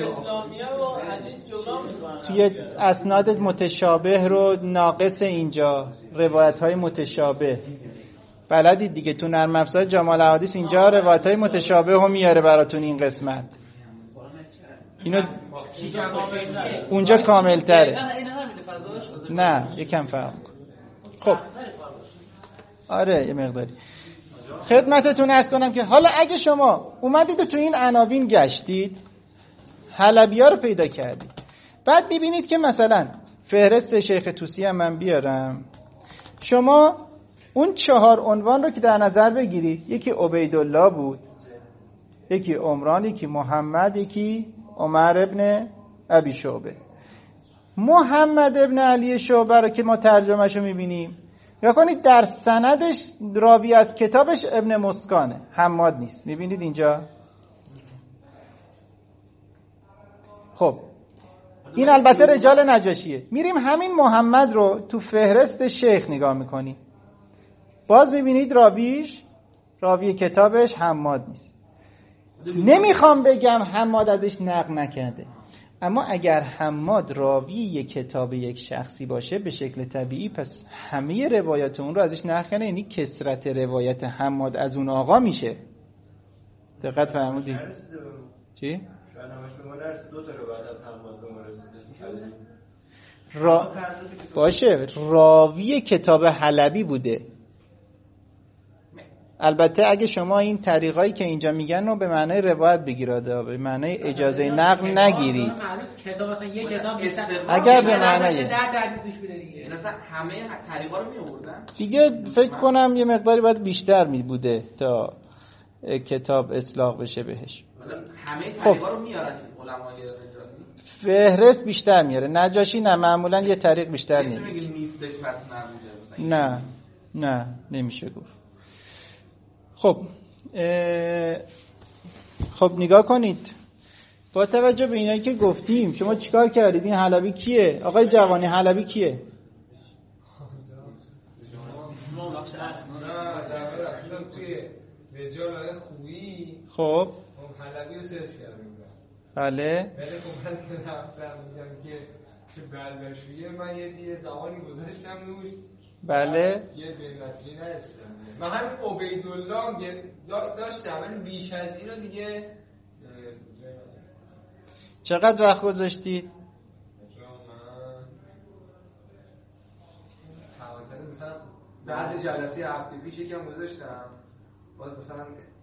توی اسناد متشابه رو ناقص اینجا روایت های متشابه بلدید دیگه. تو نرم افزار جامع الاحادیث اینجا روایت های متشابه رو میاره براتون این قسمت. اینو اونجا کامل تره. نه یکم فرق کن. خب آره یه مقداری خدمتتون عرض کنم که حالا اگه شما اومدید و تو این عناوین گشتید حلبی ها رو پیدا کردید بعد میبینید که مثلا فهرست شیخ طوسی هم من بیارم شما اون چهار عنوان رو که در نظر بگیرید یکی عبیدالله بود یکی عمران یکی محمد یکی عمر ابن ابی شعبه. محمد ابن علی شعبه رو که ما ترجمهشو میبینیم یا کنید در سندش راوی از کتابش ابن مسکانه حماد نیست. میبینید اینجا خب این البته رجال نجاشیه. میریم همین محمد رو تو فهرست شیخ نگاه میکنیم باز میبینید راویش راوی کتابش حماد نیست. نمیخوام بگم حماد ازش نقل نکرده اما اگر حماد راوی یک کتاب یک شخصی باشه به شکل طبیعی پس همه روایات اون رو ازش نقل کنه یعنی کثرت روایت حماد از اون آقا میشه. دقت فرمودید؟ چی؟ شاید همش به ما نرسید دو تا روایت از حماد به ما رسیده. را... باشه راوی کتاب حلبی بوده البته اگه شما این طریقایی که اینجا میگن رو به معنای روایت بگیرید، به معنای اجازه نقل نگیرید. کتاب مثلا یک کتاب اگر به معنای در حدیثش بده دیگه، این اصلا همه طریقا رو میآوردن دیگه فکر کنم یه مقداری باید بیشتر می بوده تا کتاب اطلاق بشه بهش. مثلا همه طریقا رو میارن علمای رجالی، فهرست بیشتر میاره. نجاشی نه، معمولا یه طریق بیشتر نمیاره. نیستش پس نبوده. نه نه نمیشه گفت. خب خب نگاه کنید، با توجه به اینایی که گفتیم شما چیکار کردید؟ این حلبی کیه؟ آقای جوانی حلبی کیه؟ خب حلبی رو سرچ کردم. بله. ولی خب من که فهمیدم که چه بلبشویه، من یه دیگه زمانی گذاشتم روش. بله. یه به نتیجه نرسیدم. من همین عبیدالله داشتم، ولی بیش از این رو دیگه. چقدر وقت گذاشتید؟ مثلا بعد جلسه هفته پیش یکم گذاشتم، باز مثلا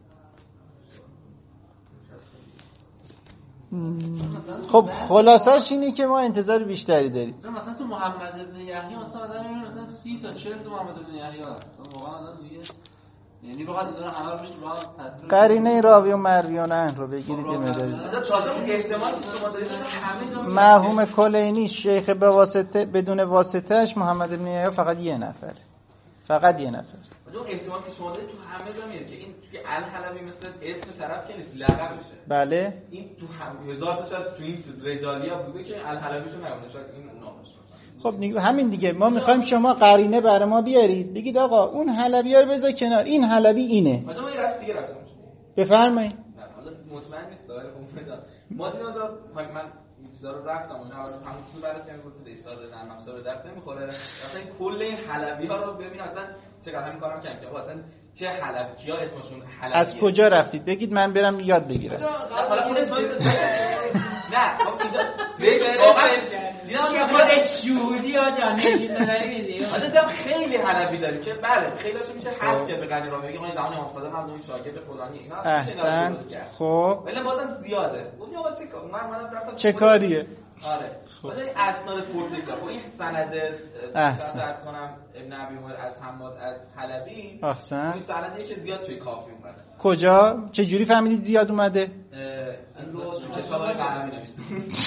خب خلاصش اینه که ما انتظار بیشتری داریم. مثلا تو محمد ابن یحیی مثلا آدم میبینه مثلا سی تا چهل تا محمد ابن یحیی هست، واقعا آدم دیگه یعنی بخواد داره همه رو بشه با تدریج قرینه راوی و مرویانه رو بگیرید که مدارید. تازه احتمال که شما دارید همه جا مرحوم کلینی شیخ به واسطه بدون واسطهش محمد ابن یحیی فقط یه نفر، فقط یه نفر. اون احتمال که شما دارید تو همه جا میاد که این توی الحلبی مثل اسم طرف که نیست، لقبشه. بله. این تو هم هزار تا شاید تو این رجالیا بوده که الحلبیشو نمونه، شاید این نامش خب همین دیگه. ما میخوایم شما قرینه برای ما بیارید، بگید آقا اون حلبی‌ها رو بذار کنار، این حلبی اینه. مثلا این راست دیگه رفتم. بفرمایید. نه حالا مطمئن نیست ولی خب مثلا ما دیگه اونجا من این چیزا رو رفتم اونجا همون چیزو بررسی کردم، گفتم استاد نرم افزار به درد نمیخوره. مثلا این کل این حلبی‌ها رو ببین اصلا چقدر همین کارم کردم که اصلا چه حلبی کیا اسمشون حلبی. از کجا رفتید؟ بگید من برم یاد بگیرم. حالا اون اسم نه خب اینجا دیگه واقعا دیدم خودت شهودی آجا نمی‌دونی دیگه. حالا خیلی حلبی داری که بله خیلیش میشه حذف کرد به قدر رو بگیم ما این زمان امام صادق هم اون شاگرد فلانی اینا احسن. خب ولی بازم زیاده. گفتم آقا چه کار من منم رفتم چه کاریه؟ آره ولی اسناد پرتکلا خب این سند احسن درس کنم ابن ابی عمر از حماد از حلبی احسن. این سنده که زیاد توی کافی اومده. کجا؟ چه جوری فهمیدید زیاد اومده؟ این رو تو کتابای قلمی نوشته.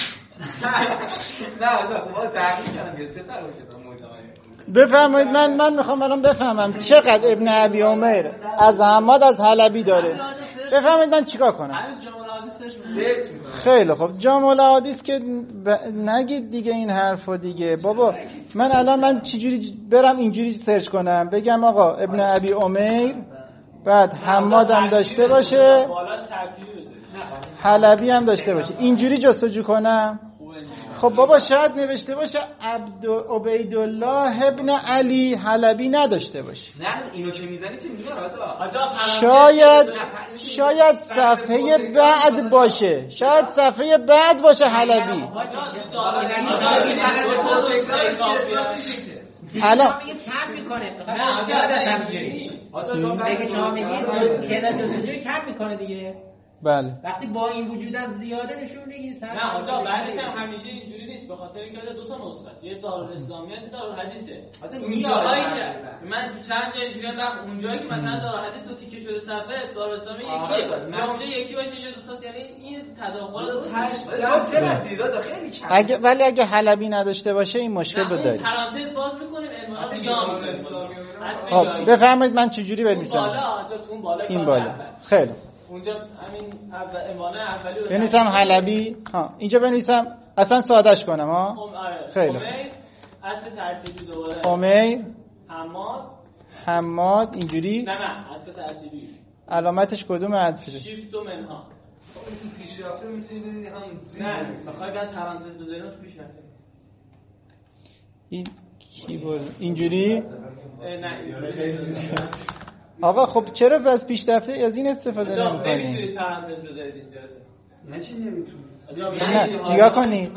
نه نه ما تحقیق کردم یه سه تا رو کتاب محتوایی. بفرمایید. من من میخوام الان بفهمم چقدر ابن ابی عمر از حماد از حلبی داره. بفرمایید من چیکار کنم؟ خیلی خوب. جامع الاحادیث که ب... نگید دیگه این حرفو دیگه بابا. من الان من چجوری برم اینجوری سرچ کنم بگم آقا ابن ابی عمر بعد حماد هم داشته باشه حلبی هم داشته باشه اینجوری جستجو کنم؟ خب بابا شاید نوشته باشه عبد عبیدالله ابن علی حلبی نداشته باشه. نه اینو که میزنی چه میاد شاید شاید صفحه بعد باشه، شاید صفحه بعد باشه حلبی. الان کم میکنه. نه اگه شما میگید که جزء کم میکنه دیگه. بله. وقتی با این وجودم زیاده نشون میگین سر. نه آقا بعدش هم همیشه اینجوری نیست، به خاطر اینکه دو تا نسخه است، یه دارالاسلامی است، دارالحدیثه. حتی اونجایی که من چند جای اینجوری رفتم اونجایی که مثلا دارالحدیث دو تیکه شده صفحه، دارالاسلامی یکیه. یا اونجا یکی باشه اینجا دو تاست، یعنی این تداخل تاش چرا دیدا خیلی کم. اگه ولی اگه حلبی نداشته باشه این مشکل رو داریم. پرانتز باز می‌کنیم عنوان دیگه خب بفرمایید من چجوری بنویسم؟ این بالا. خیلی اونجا همین عنوان اولی رو بنویسم حلبی. ها اینجا بنویسم اصلا سادهش کنم ها. خیلی عطف ترتیبی دوباره عمیر حماد حماد اینجوری. نه نه عطف ترتیبی علامتش کدومه عطفشه؟ شیفت و منها. تو پیشرفته میتونید ببینید هم نه بخوای بعد پرانتز بذاریم تو پیشرفته این کی بود اینجوری؟ نه آقا خب چرا پس پیشرفته از این استفاده نمی‌کنید؟ نمی‌تونید پرانتز بذارید اینجا. من چی نمی‌تونم؟ نه نگاه کنید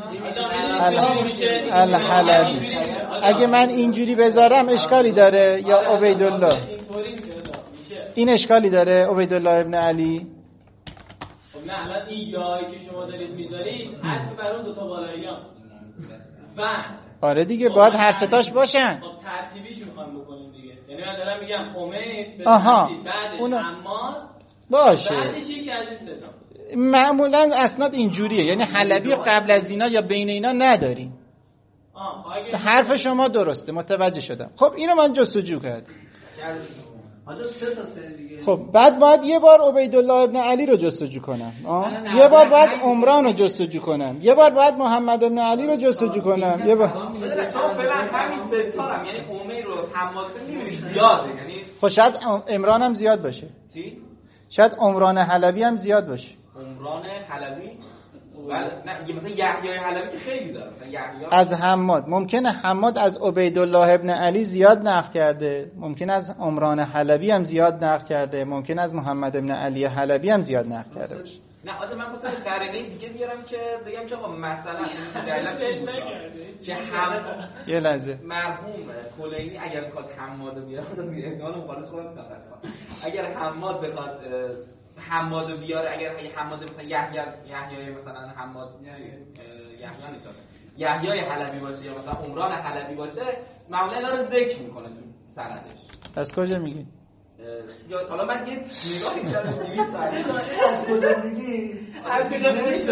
الحلبی اگه من اینجوری بذارم اشکالی داره یا عبیدالله؟ این اشکالی داره عبیدالله ابن علی؟ خب نه الان این یایی که شما دارید میذارید حذف بر اون دو تا بالاییان و آره دیگه باید هر ستاش باشن. خب ترتیبیش میخوام بکنیم دیگه. یعنی من دارم میگم امید به ترتیب بعدش اونو... عمار باشه. بعدش یکی از این ستا. معمولا اسناد اینجوریه، یعنی حلبی قبل از اینا یا بین اینا نداریم. آه حرف شما درسته، متوجه شدم. خب اینو من جستجو کردم. خب بعد باید یه بار عبیدالله ابن علی رو جستجو کنم، یه بار باید عمران رو جستجو کنم، یه بار باید محمد ابن علی رو جستجو کنم، یه بار شما فعلا همین سه تا هم، یعنی امیر رو حماسه می‌بینید زیاده، یعنی خب شاید عمران هم زیاد باشه. چی؟ شاید عمران حلبی هم زیاد باشه. عمران حلبی؟ بله نه مثلا یحیی حلبی که خیلی داره، مثلا یحیی از حماد ممکنه حماد از عبیدالله ابن علی زیاد نقل کرده، ممکن از عمران حلبی هم زیاد نقل کرده، ممکن از محمد ابن علی حلبی هم زیاد نقل کرده باشه. نه آخه من مثلا قرینه دیگه بیارم که بگم که آقا مثلا دلیل که هم یه لحظه مرحوم کلینی اگر بخواد حماد بیاره مثلا احتمال مخالف خودم فقط اگر حماد بخواد حماد بیاره، اگر حماد مثلا یحیی یحیی مثلا حماد یحیی نیست یحیی حلبی باشه یا مثلا عمران حلبی باشه، معمولا اینا رو ذکر میکنه تو سندش. از کجا میگی؟ یا حالا من یه نگاهی کردم دویست از کجا میگی؟ از کجا میگی؟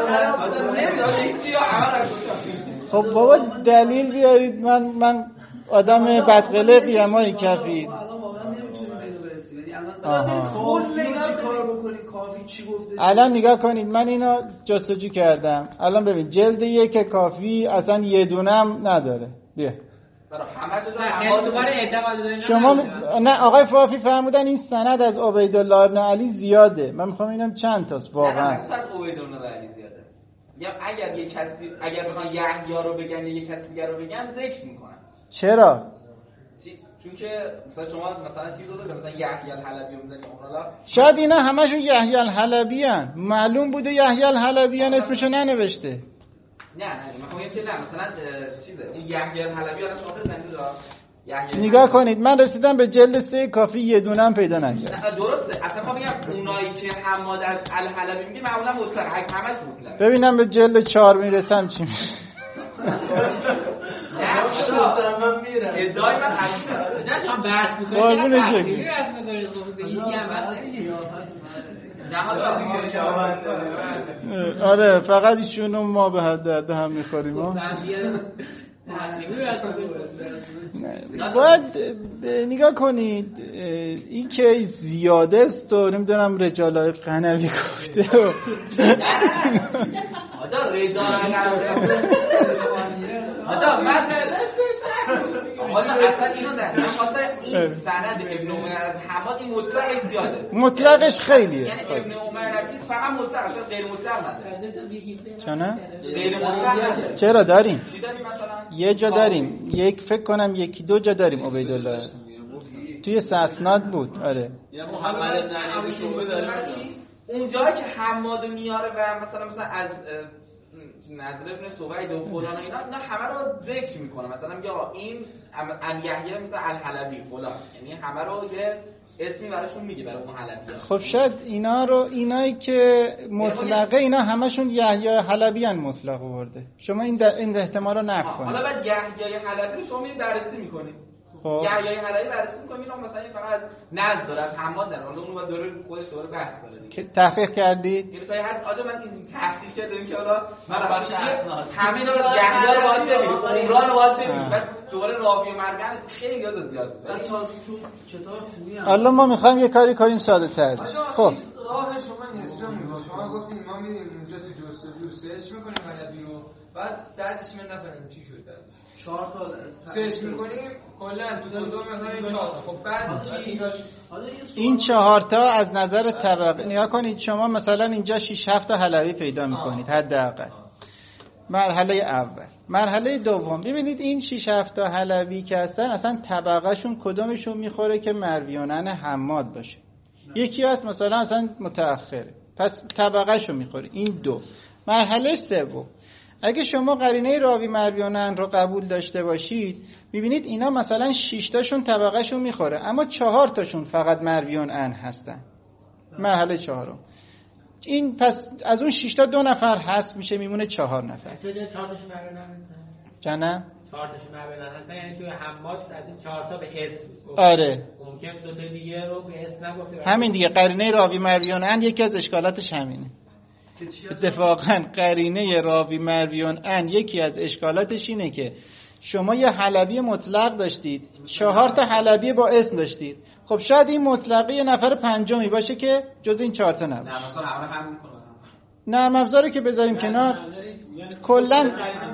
خب بابا دلیل بیارید. من من آدم بدقلقی ام های کفید. الان نگاه کنید، من اینو جستجو کردم. الان ببین جلد یک کافی اصلا یه دونم نداره. بیا شما نه آقای فافی فرمودن این سند از عبیدالله ابن علی زیاده. من میخوام اینم چند تاست واقعا. نه از عبیدالله علی زیاده. یا اگر یک کسی اگر بخوان یحیی رو بگن یا یک کسی دیگر رو بگن ذکر میکنن. چرا؟ چون که مثلا شما مثلا چیزو بزنید مثلا یحیی الحلبی رو میزنید عمرالله، شاید اینا همشون یحیی الحلبی ان، معلوم بوده یحیی الحلبی ان اسمشو ننوشته. نه نه میخوام بگم که نه مثلا چیزه اون یحیی الحلبی رو شما بزنید نگاه کنید من رسیدم به جلد سه کافی یه دونه هم پیدا نکردم. نه درسته اصلا ما میگم اونایی که حماد از الحلبی میگه معمولا مطلق همش مطلق. ببینم به جلد چهار میرسم چی میشه. نه گفتم من میرم ادعای من همینه. نه شما بحث میکنید قربون چرا شکلی بحث میکنید؟ خب به هیچی هم بحث نمی‌کنید. نه حالا دیگه آره فقط ایشونو ما به حد درد هم میخوریم ها. باید نگاه کنید این که زیاده است و نمیدونم رجالای قنوی گفته آجا رجالای قنوی آجا مثل آجا اصلا اینو نه من خواستم این سند ابن عمر از حماد این مطلقش زیاده، مطلقش خیلیه. یعنی ابن عمر چیز فقط مطلقش غیر مطلق نداره. چونه؟ غیر مطلق نداره. چرا داریم؟ چی داریم مثلا؟ یه جا داریم، یک فکر کنم یکی دو جا داریم عبیدالله توی سسناد بود. آره یا محمد بن علی شعبه داره اون جایی که حماد میاره و مثلا مثلا از نظر ابن سوید و فلان اینا اینا همه رو ذکر میکنه، مثلا میگه این ام یحیی مثلا الحلبی فلان، یعنی همه رو یه اسمی براشون میگه برای اون حلبی. خب شاید اینا رو اینایی که مطلقه اینا همشون یحیی حلبی ان مطلق آورده. شما این این احتمال رو نفی کنید. حالا بعد یحیی حلبی رو شما میرید بررسی میکنید. خب یحیی حلبی بررسی میکنید اینا مثلا فقط از نظر داره از حماد داره، حالا اون دوره خودش دوره بحث داره که تحقیق کردید؟ یعنی تا حد آجا من این تحقیق کردم که حالا من بخش اسناد همین رو یحیی رو باید ببینید، عمران رو باید ببینید، بعد دوره راوی و مرجع خیلی نیاز زیاد بود. تا تو کتاب خوبی هم حالا ما میخوایم یه کاری کنیم ساده تر. خب راه شما نصفه بود. شما گفتین ما میریم اونجا تو جستجو سرچ میکنیم حلبی رو، بعد بعدش من نفهمیم چی شد. بعد چهار تا سرچ میکنیم کلا تو کدوم مثلا این چهار تا. خب بعد چی؟ این چهار تا از نظر طبقه نگاه کنید. شما مثلا اینجا شش هفت تا حلبی پیدا میکنید حداقل. مرحله اول. مرحله دوم ببینید این شش هفت تا حلبی که هستن اصلا طبقه شون کدومشون میخوره که مرویانن حماد باشه. یکی هست مثلا اصلا متأخره، پس طبقه شون میخوره. این دو. مرحله سوم اگه شما قرینه راوی مرویانن رو قبول داشته باشید میبینید اینا مثلا شش تاشون طبقه شون میخوره اما چهار تاشون فقط مرویان ان هستن. مرحله چهارم این پس از اون شش تا دو نفر حذف میشه میمونه چهار نفر. چه چهار تاشون مرویانن؟ جانم چهار تاشون مرویانن یعنی توی حماد از این چهار تا به اسم گفت. آره ممکن دو تا دیگه رو به اسم نگفته. همین دیگه قرینه راوی مرویان ان یکی از اشکالاتش همینه. اتفاقا قرینه راوی مرویان ان یکی از اشکالاتش اینه که شما یه حلبی مطلق داشتید، چهار تا حلبی با اسم داشتید. خب شاید این مطلقه یه نفر پنجمی باشه که جز این چهار تا نباشه. نرم افزار همه هم میکنه. نرم افزاری که بذاریم کنار کلا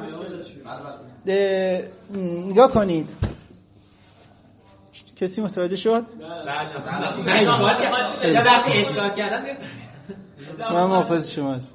نگاه کنید. کسی متوجه شد؟ بله. وقتی اشکال کردن من مخلص شماست.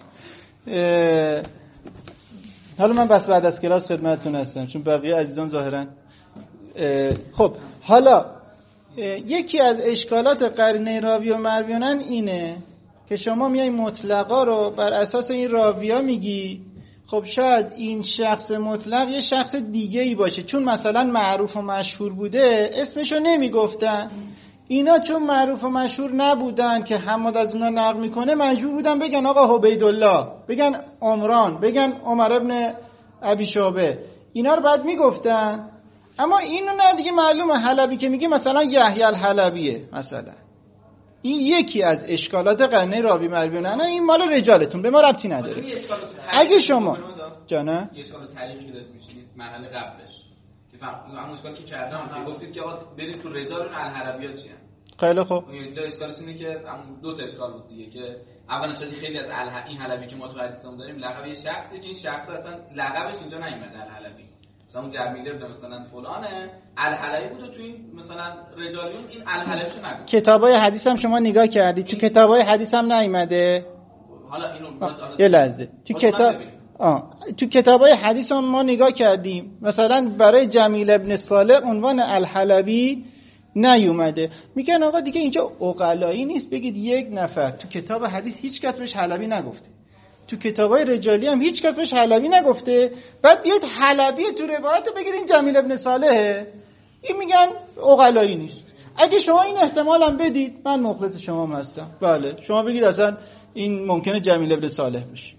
حالا من بس بعد از کلاس خدمتتون هستم چون بقیه عزیزان ظاهرا. خب حالا یکی از اشکالات قرینه راوی و مرویانن اینه که شما میای مطلقا رو بر اساس این راویا میگی. خب شاید این شخص مطلق یه شخص دیگه ای باشه چون مثلا معروف و مشهور بوده اسمشو نمیگفتن. اینا چون معروف و مشهور نبودن که حماد از اونا نقل میکنه مجبور بودن بگن آقا عبیدالله، بگن عمران، بگن عمر ابن ابی شعبه. اینا رو بعد میگفتن. اما اینو نه دیگه معلومه حلبی که میگه مثلا یحیی الحلبیه مثلا. این یکی از اشکالات قرینه راوی مرویانن. این مال رجالتون به ما ربطی نداره. اگه شما جانا یه اشکال تعلیقی که دارید میشینید مرحله قبلش که فهم همون اشکالی که کردم که گفتید که آقا برید تو رجال اون الحلبیات چیه. خیلی خوب. اینجا اشکالش اینه که همون دو تا اشکال بود دیگه که اولا شدی خیلی از الح... این حلبی که ما تو حدیثمون داریم لقب یه شخصیه که این شخص اصلا لقبش اینجا نیومده الحلبی. مثلا اون جرمیله بوده مثلا فلانه الحلبی بود و تو این مثلا رجالیون این الحلبیشو نگفت. کتابای حدیث هم شما نگاه کردید تو کتابای حدیث هم نیومده. حالا اینو یه لحظه تو کتاب آه. تو کتابای حدیث هم ما نگاه کردیم مثلا برای جمیل ابن صالح عنوان الحلبی نیومده. میگن آقا دیگه اینجا عقلایی نیست بگید یک نفر تو کتاب حدیث هیچ کس بهش حلبی نگفته، تو کتابای رجالی هم هیچ کس بهش حلبی نگفته، بعد بیاید حلبی تو روایت بگید این جمیل ابن صالحه. این میگن عقلایی نیست. اگه شما این احتمال هم بدید من مخلص شما هستم. بله شما بگید اصلا این ممکنه جمیل ابن صالح بشه.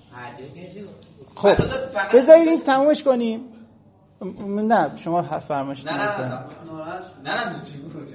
خب بذارید این تمومش کنیم. نه شما فرمایش نه نه نه نه نه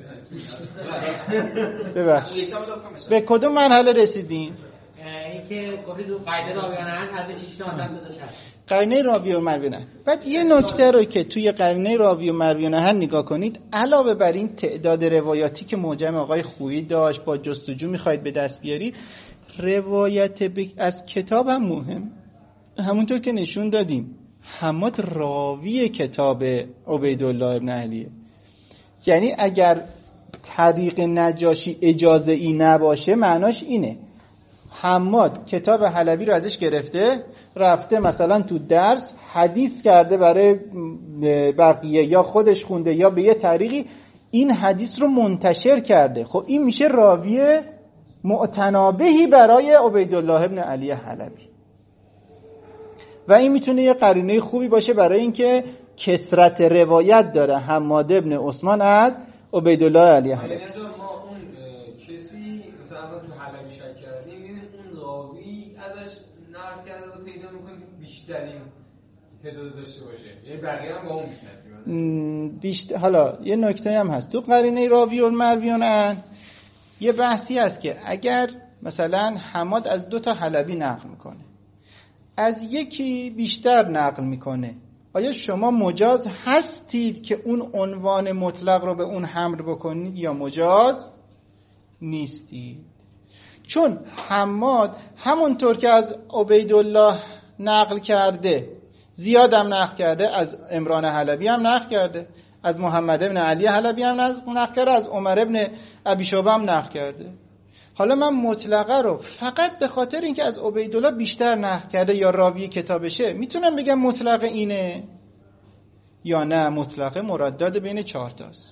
ببخشید به کدوم مرحله رسیدیم؟ اینکه گفتید قاعده راویانن از شش تا مثلا دو تا هست. قرینه راوی و مرویانه. بعد یه نکته رو که توی قرینه راوی و مرویانه نگاه کنید علاوه بر این تعداد روایاتی که معجم آقای خویی داشت با جستجو میخواید به دست بیارید روایت از کتاب هم مهم. همونطور که نشون دادیم حماد راوی کتاب عبیدالله ابن علیه. یعنی اگر طریق نجاشی اجازه ای نباشه معناش اینه حماد کتاب حلبی رو ازش گرفته رفته مثلا تو درس حدیث کرده برای بقیه یا خودش خونده یا به یه طریقی این حدیث رو منتشر کرده. خب این میشه راوی معتنابهی برای عبیدالله ابن علی حلبی و این میتونه یه قرینه خوبی باشه برای اینکه کثرت روایت داره حماد ابن عثمان از عبیدالله علی حلبی. ما اون کسی مثلا تو حلبی شک کردیم این اون راوی ازش نقل کرده رو پیدا میکنیم بیشترین تعداد داشته باشه یعنی بقیه هم با اون میشن بیشتر. حالا یه نکته هم هست تو قرینه راوی و مرویانن یه بحثی هست که اگر مثلا حماد از دو تا حلبی نقل میکنه از یکی بیشتر نقل میکنه آیا شما مجاز هستید که اون عنوان مطلق رو به اون حمل بکنید یا مجاز نیستید؟ چون حماد همونطور که از عبیدالله نقل کرده زیاد هم نقل کرده از عمران حلبی هم نقل کرده از محمد ابن علی حلبی هم نقل کرده از عمر ابن ابی شعبه هم نقل کرده. حالا من مطلقه رو فقط به خاطر اینکه از عبیدالله بیشتر نقل کرده یا راوی کتابشه میتونم بگم مطلقه اینه یا نه مطلقه مردد بین چهار تاست.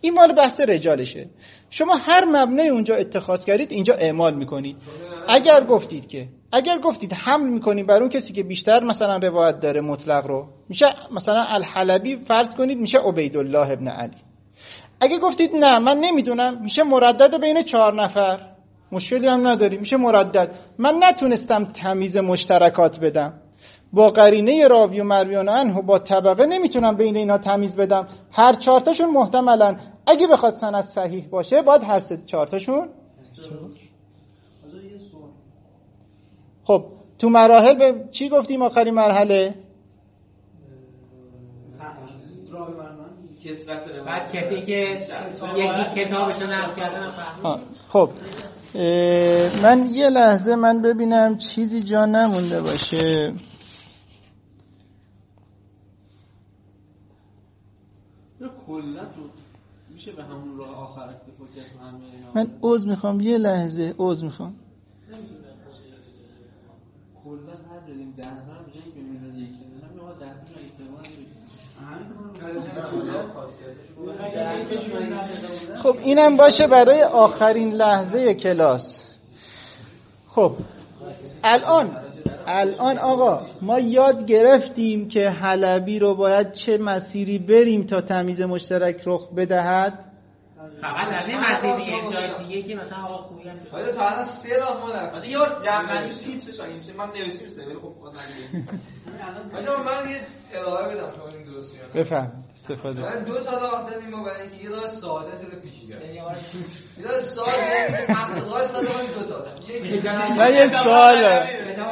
این مال بحث رجالشه. شما هر مبنای اونجا اتخاذ کردید اینجا اعمال میکنید. اگر گفتید که اگر گفتید حمل میکنید بر اون کسی که بیشتر مثلا روایت داره مطلق رو، میشه مثلا الحلبی فرض کنید میشه عبیدالله ابن علی. اگه گفتید نه من نمیدونم، میشه مردد بین چهار نفر، مشکلی هم نداری، میشه مردد. من نتونستم تمیز مشترکات بدم، با قرینه راوی و مرویان عنه با طبقه نمیتونم بین اینا تمیز بدم. هر چهارتاشون محتملن اگه بخواد سند صحیح باشه باید هر سه چهارتاشون. خب تو مراحل به چی گفتیم آخرین مرحله؟ بعد کسی که یکی کتابشو نقل کردن فهمید. خب من یه لحظه من ببینم چیزی جا نمونده باشه. کلا میشه به همون راه آخر اکتفا کرد همه اینا. من عذر میخوام یه لحظه عذر میخوام. کلا هر داریم ده نفر بجای که میلیون یک نه میخواد ده نفر استفاده. خب اینم باشه برای آخرین لحظه کلاس. خب الان الان آقا ما یاد گرفتیم که حلبی رو باید چه مسیری بریم تا تمیز مشترک رخ بدهد. فقط از این مسیری یک جای دیگه که مثلا آقا خوبی هم باید تا الان سه راه ما در یه بار جمع‌بندی تیترش آگه میشه من نوشتم سه ولی خب باز نگیدم. من یه ارائه بدم تو این دوسیه. بفهم استفاده. من دو تا راه داریم ما برای اینکه یه راه ساده سه تا پیچیده. یه راه ساده یعنی که حق راه ساده دو تاست. یکی من یه سوال دارم.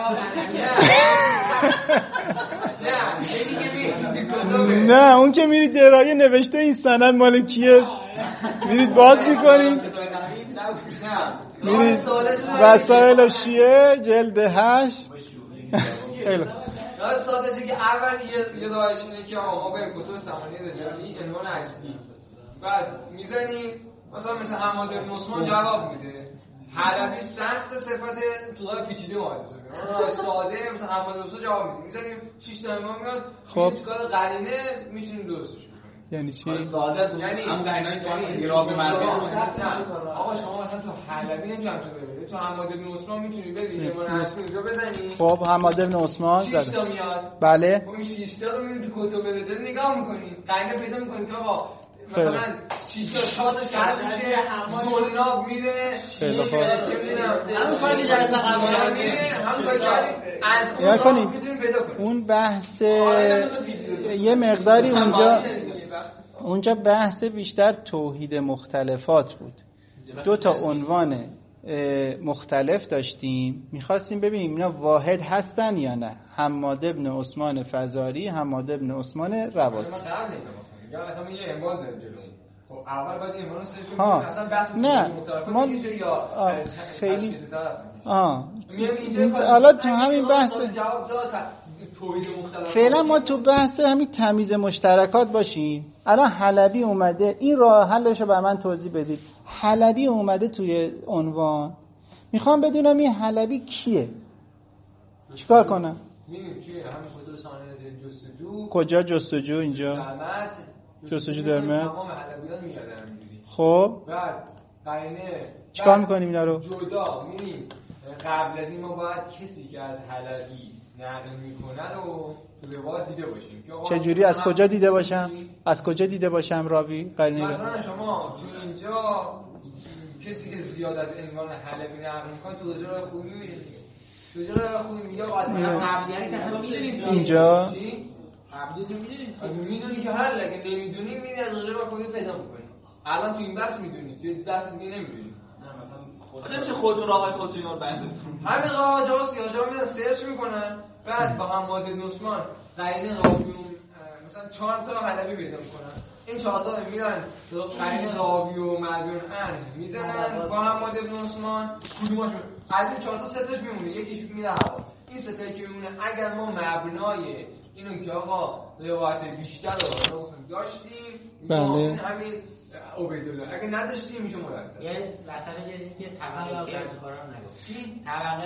نه اون که میرید درایه نوشته این سند مال کیه میرید باز میکنید میرید وسایل شیعه جلد هشت. خیلی راه ساده‌شه که اول یه راهش اینه که آقا بریم کتب سمانی رجالی عنوان اصلی بعد میزنیم مثلا مثل حماد بن عثمان جواب میده. حلبی سخت صفت تو راه پیچیده معرضه راه ساده مثل حماد بن عثمان جواب میده. میزنیم شش تا امام میاد خب تو کار قرینه میتونیم درستش کنیم. یعنی چی؟ ساده یعنی هم قرینای تو راه به مرکز آقا شما مثلا تو حلبی نمیتونم تو ببری تو حماد بن عثمان میتونی بدی عنوان اصلی رو بزنی. خب حماد بن عثمان زد. شش تا میاد. بله. خب این شش تا رو میبینید تو کتب رجالی نگاه میکنید. قرینه پیدا میکنید که آقا مثلا شش تا چهارتاش که هست میشه زلناب میره خیلی خوب. همون کاری جلسه قبلا میره همون کاری از اون میتونیم پیدا کنیم. اون بحث یه مقداری اونجا اونجا بحث بیشتر توحید مختلفات بود. دو تا عنوان مختلف داشتیم میخواستیم ببینیم اینا واحد هستن یا نه. حماد بن عثمان فزاری، حماد بن عثمان رواسی. یا اصلا یه عنوان داریم جلوی. خب اول باید عنوان رو سرچ کنیم اصلا بحث نه ما یا خیلی آه حالا تو همین بحث فعلا ما تو بحث همین تمیز مشترکات باشیم. الان حلبی اومده این راه حلش رو بر من توضیح بدید. حلبی اومده توی عنوان میخوام بدونم این حلبی کیه چیکار کنم؟ می‌بینید توی همین خود سانه جستجو کجا جستجو اینجا؟ درمت جستجو درمت تمام حلبیان میادن اینجوری. خب بعد قرینه چیکار می‌کنیم اینا رو؟ جدا می‌بینیم قبل از این ما باید کسی که از حلبی نقل میکنه رو تو روایت دیده باشیم. چه جوری از کجا دیده باشم؟ از کجا دیده باشم راوی؟ قرینه مثلا شما تو اینجا کسی که زیاد از عنوان حلبی نقل میکنه تو رجال خوبی می‌بینید. تو رجال خوبی میگه بعد قبلیه که می‌بینید اینجا قبلیه می‌بینید. می‌دونی که هر لگه نمی‌دونی می‌بینی از رجال خوبی پیدا می‌کنی. الان تو این بحث می‌دونی، تو بحث دیگه نمی‌دونی. خود نمیشه خودتون راههای خودتون اینا رو بندید. همین راه جاست یا جا میرن سرچ میکنن بعد با حماد بن عثمان قرینه راوی مثلا چهار تا حلبی پیدا میکنن. این چهار تا میرن قرینه راوی و مروی عن میزنن با حماد بن عثمان کدومش از این چهار تا سه تاش میمونه یکیش میره هوا. این سه تایی که میمونه اگر ما مبنای اینو که آقا روایت بیشتر رو داشتیم بله همین عبیدالله اگه نداشتیم میشه مرتب. یه مثلا یه که طبقه کارا نگفت.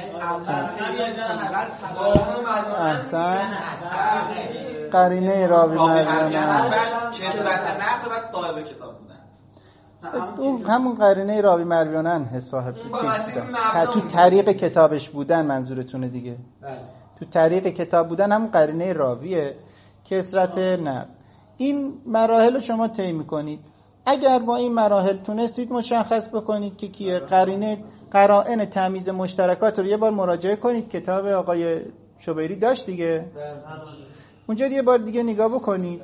طبقه احسن قرینه راوی مروی کثرت نقل بعد صاحب کتاب بودن. اون همون قرینه راوی مرویانن حساب تو طریق کتابش بودن منظورتونه دیگه. تو طریق کتاب بودن همون قرینه راویه، کثرت نه. این مراحل رو شما طی می‌کنید. اگر با این مراحل تونستید مشخص بکنید که کیه، قرینه قرائن تمیز مشترکات رو یه بار مراجعه کنید، کتاب آقای شبیری داشت دیگه، اونجا یه بار دیگه نگاه بکنید.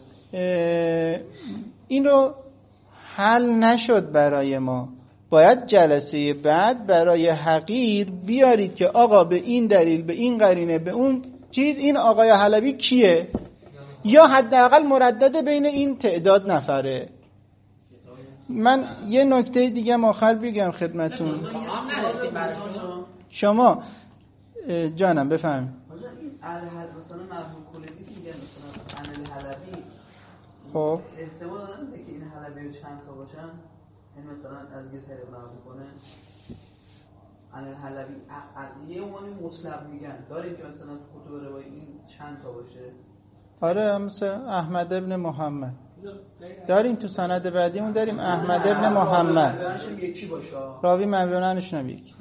این رو حل نشد برای ما، باید جلسه بعد برای حقیر بیارید که آقا به این دلیل، به این قرینه، به اون چیز این آقای حلبی کیه، یا حداقل مردد بین این تعداد نفره. من یه نکته دیگه آخر بگم خدمتون. شما جانم بفهم. مثلا مرحوم کلیدی که میگن مثلا عن الحلبی، خب احتمال داره که این حلبی چند تا باشن، این مثلا از یه طریق نقل کنه عن الحلبی یه عنوانی مطلق میگن داریم که مثلا تو کتب روایی این چند تا باشه. آره مثل احمد ابن محمد داریم، تو سند بعدیمون داریم احمد ابن محمد راوی مرویانش هم یکی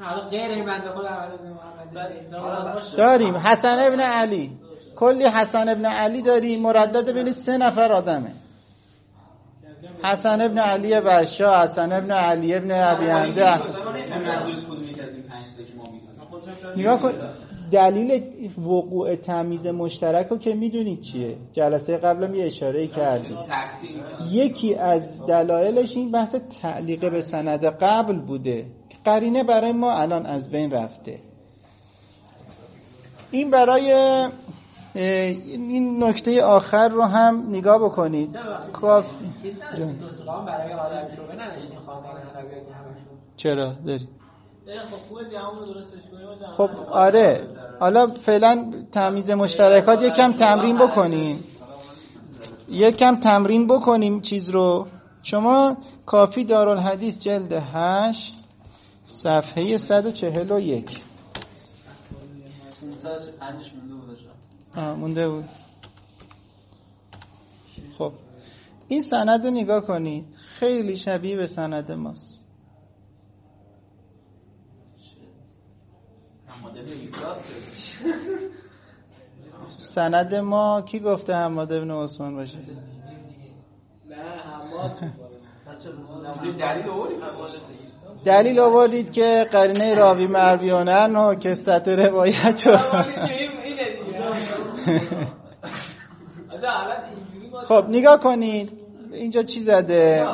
داریم، حسن ابن علی، کلی حسن ابن علی داریم، مردد بین سه نفر آدمه، حسن ابن علی بشا، حسن ابن علی ابن ابی حمزه. نگاه کن دلیل وقوع تمیز مشترک رو که میدونید چیه، جلسه قبلم یه اشاره کردیم، یکی از دلایلش این بحث تعلیق به سند قبل بوده، قرینه برای ما الان از بین رفته. این برای این نکته آخر رو هم نگاه بکنید. کافی چرا داری؟ خب آره، حالا فعلا تمیز مشترکات یکم تمرین بکنیم، یکم تمرین بکنیم چیز رو. شما کافی دارالحدیث جلد هشت صفحه صد و چهل و یک آه مونده بود. خب این سند رو نگاه کنید، خیلی شبیه به سند ماست. سند ما کی گفته حماد ابن عثمان باشه؟ نه حماد. دلیل آوردید که قرینه راوی مرویانن و کثرت روایت رو. خب نگاه کنید اینجا چی زده،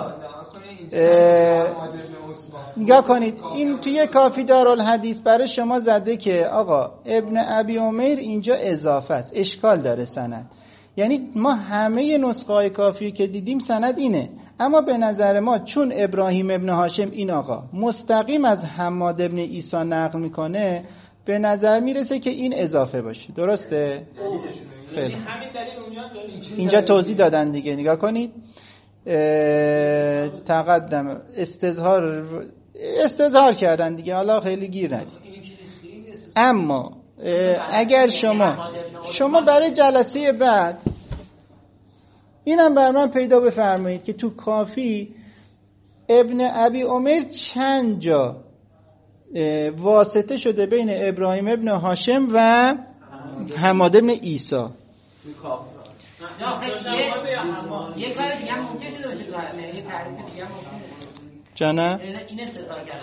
نگاه کنید این توی کافی دارالحدیث برای شما زده که آقا ابن ابی عمیر اینجا اضافه است، اشکال داره سند. یعنی ما همه نسخه های کافی که دیدیم سند اینه، اما به نظر ما چون ابراهیم ابن هاشم این آقا مستقیم از حماد ابن عیسی نقل میکنه، به نظر میرسه که این اضافه باشه. درسته؟ خیلی اینجا توضیح دادن دیگه، نگاه کنید. تقدم استظهار استظهار کردن دیگه، حالا خیلی گیر ندید. اما اگر شما شما برای جلسه بعد اینم بر من پیدا بفرمایید که تو کافی ابن ابی عمیر چند جا واسطه شده بین ابراهیم ابن هاشم و حماد ابن عیسی. یه کار دیگه هم ممکن شده باشه، یه تعریف دیگه هم ممکن جانه این استثار کردن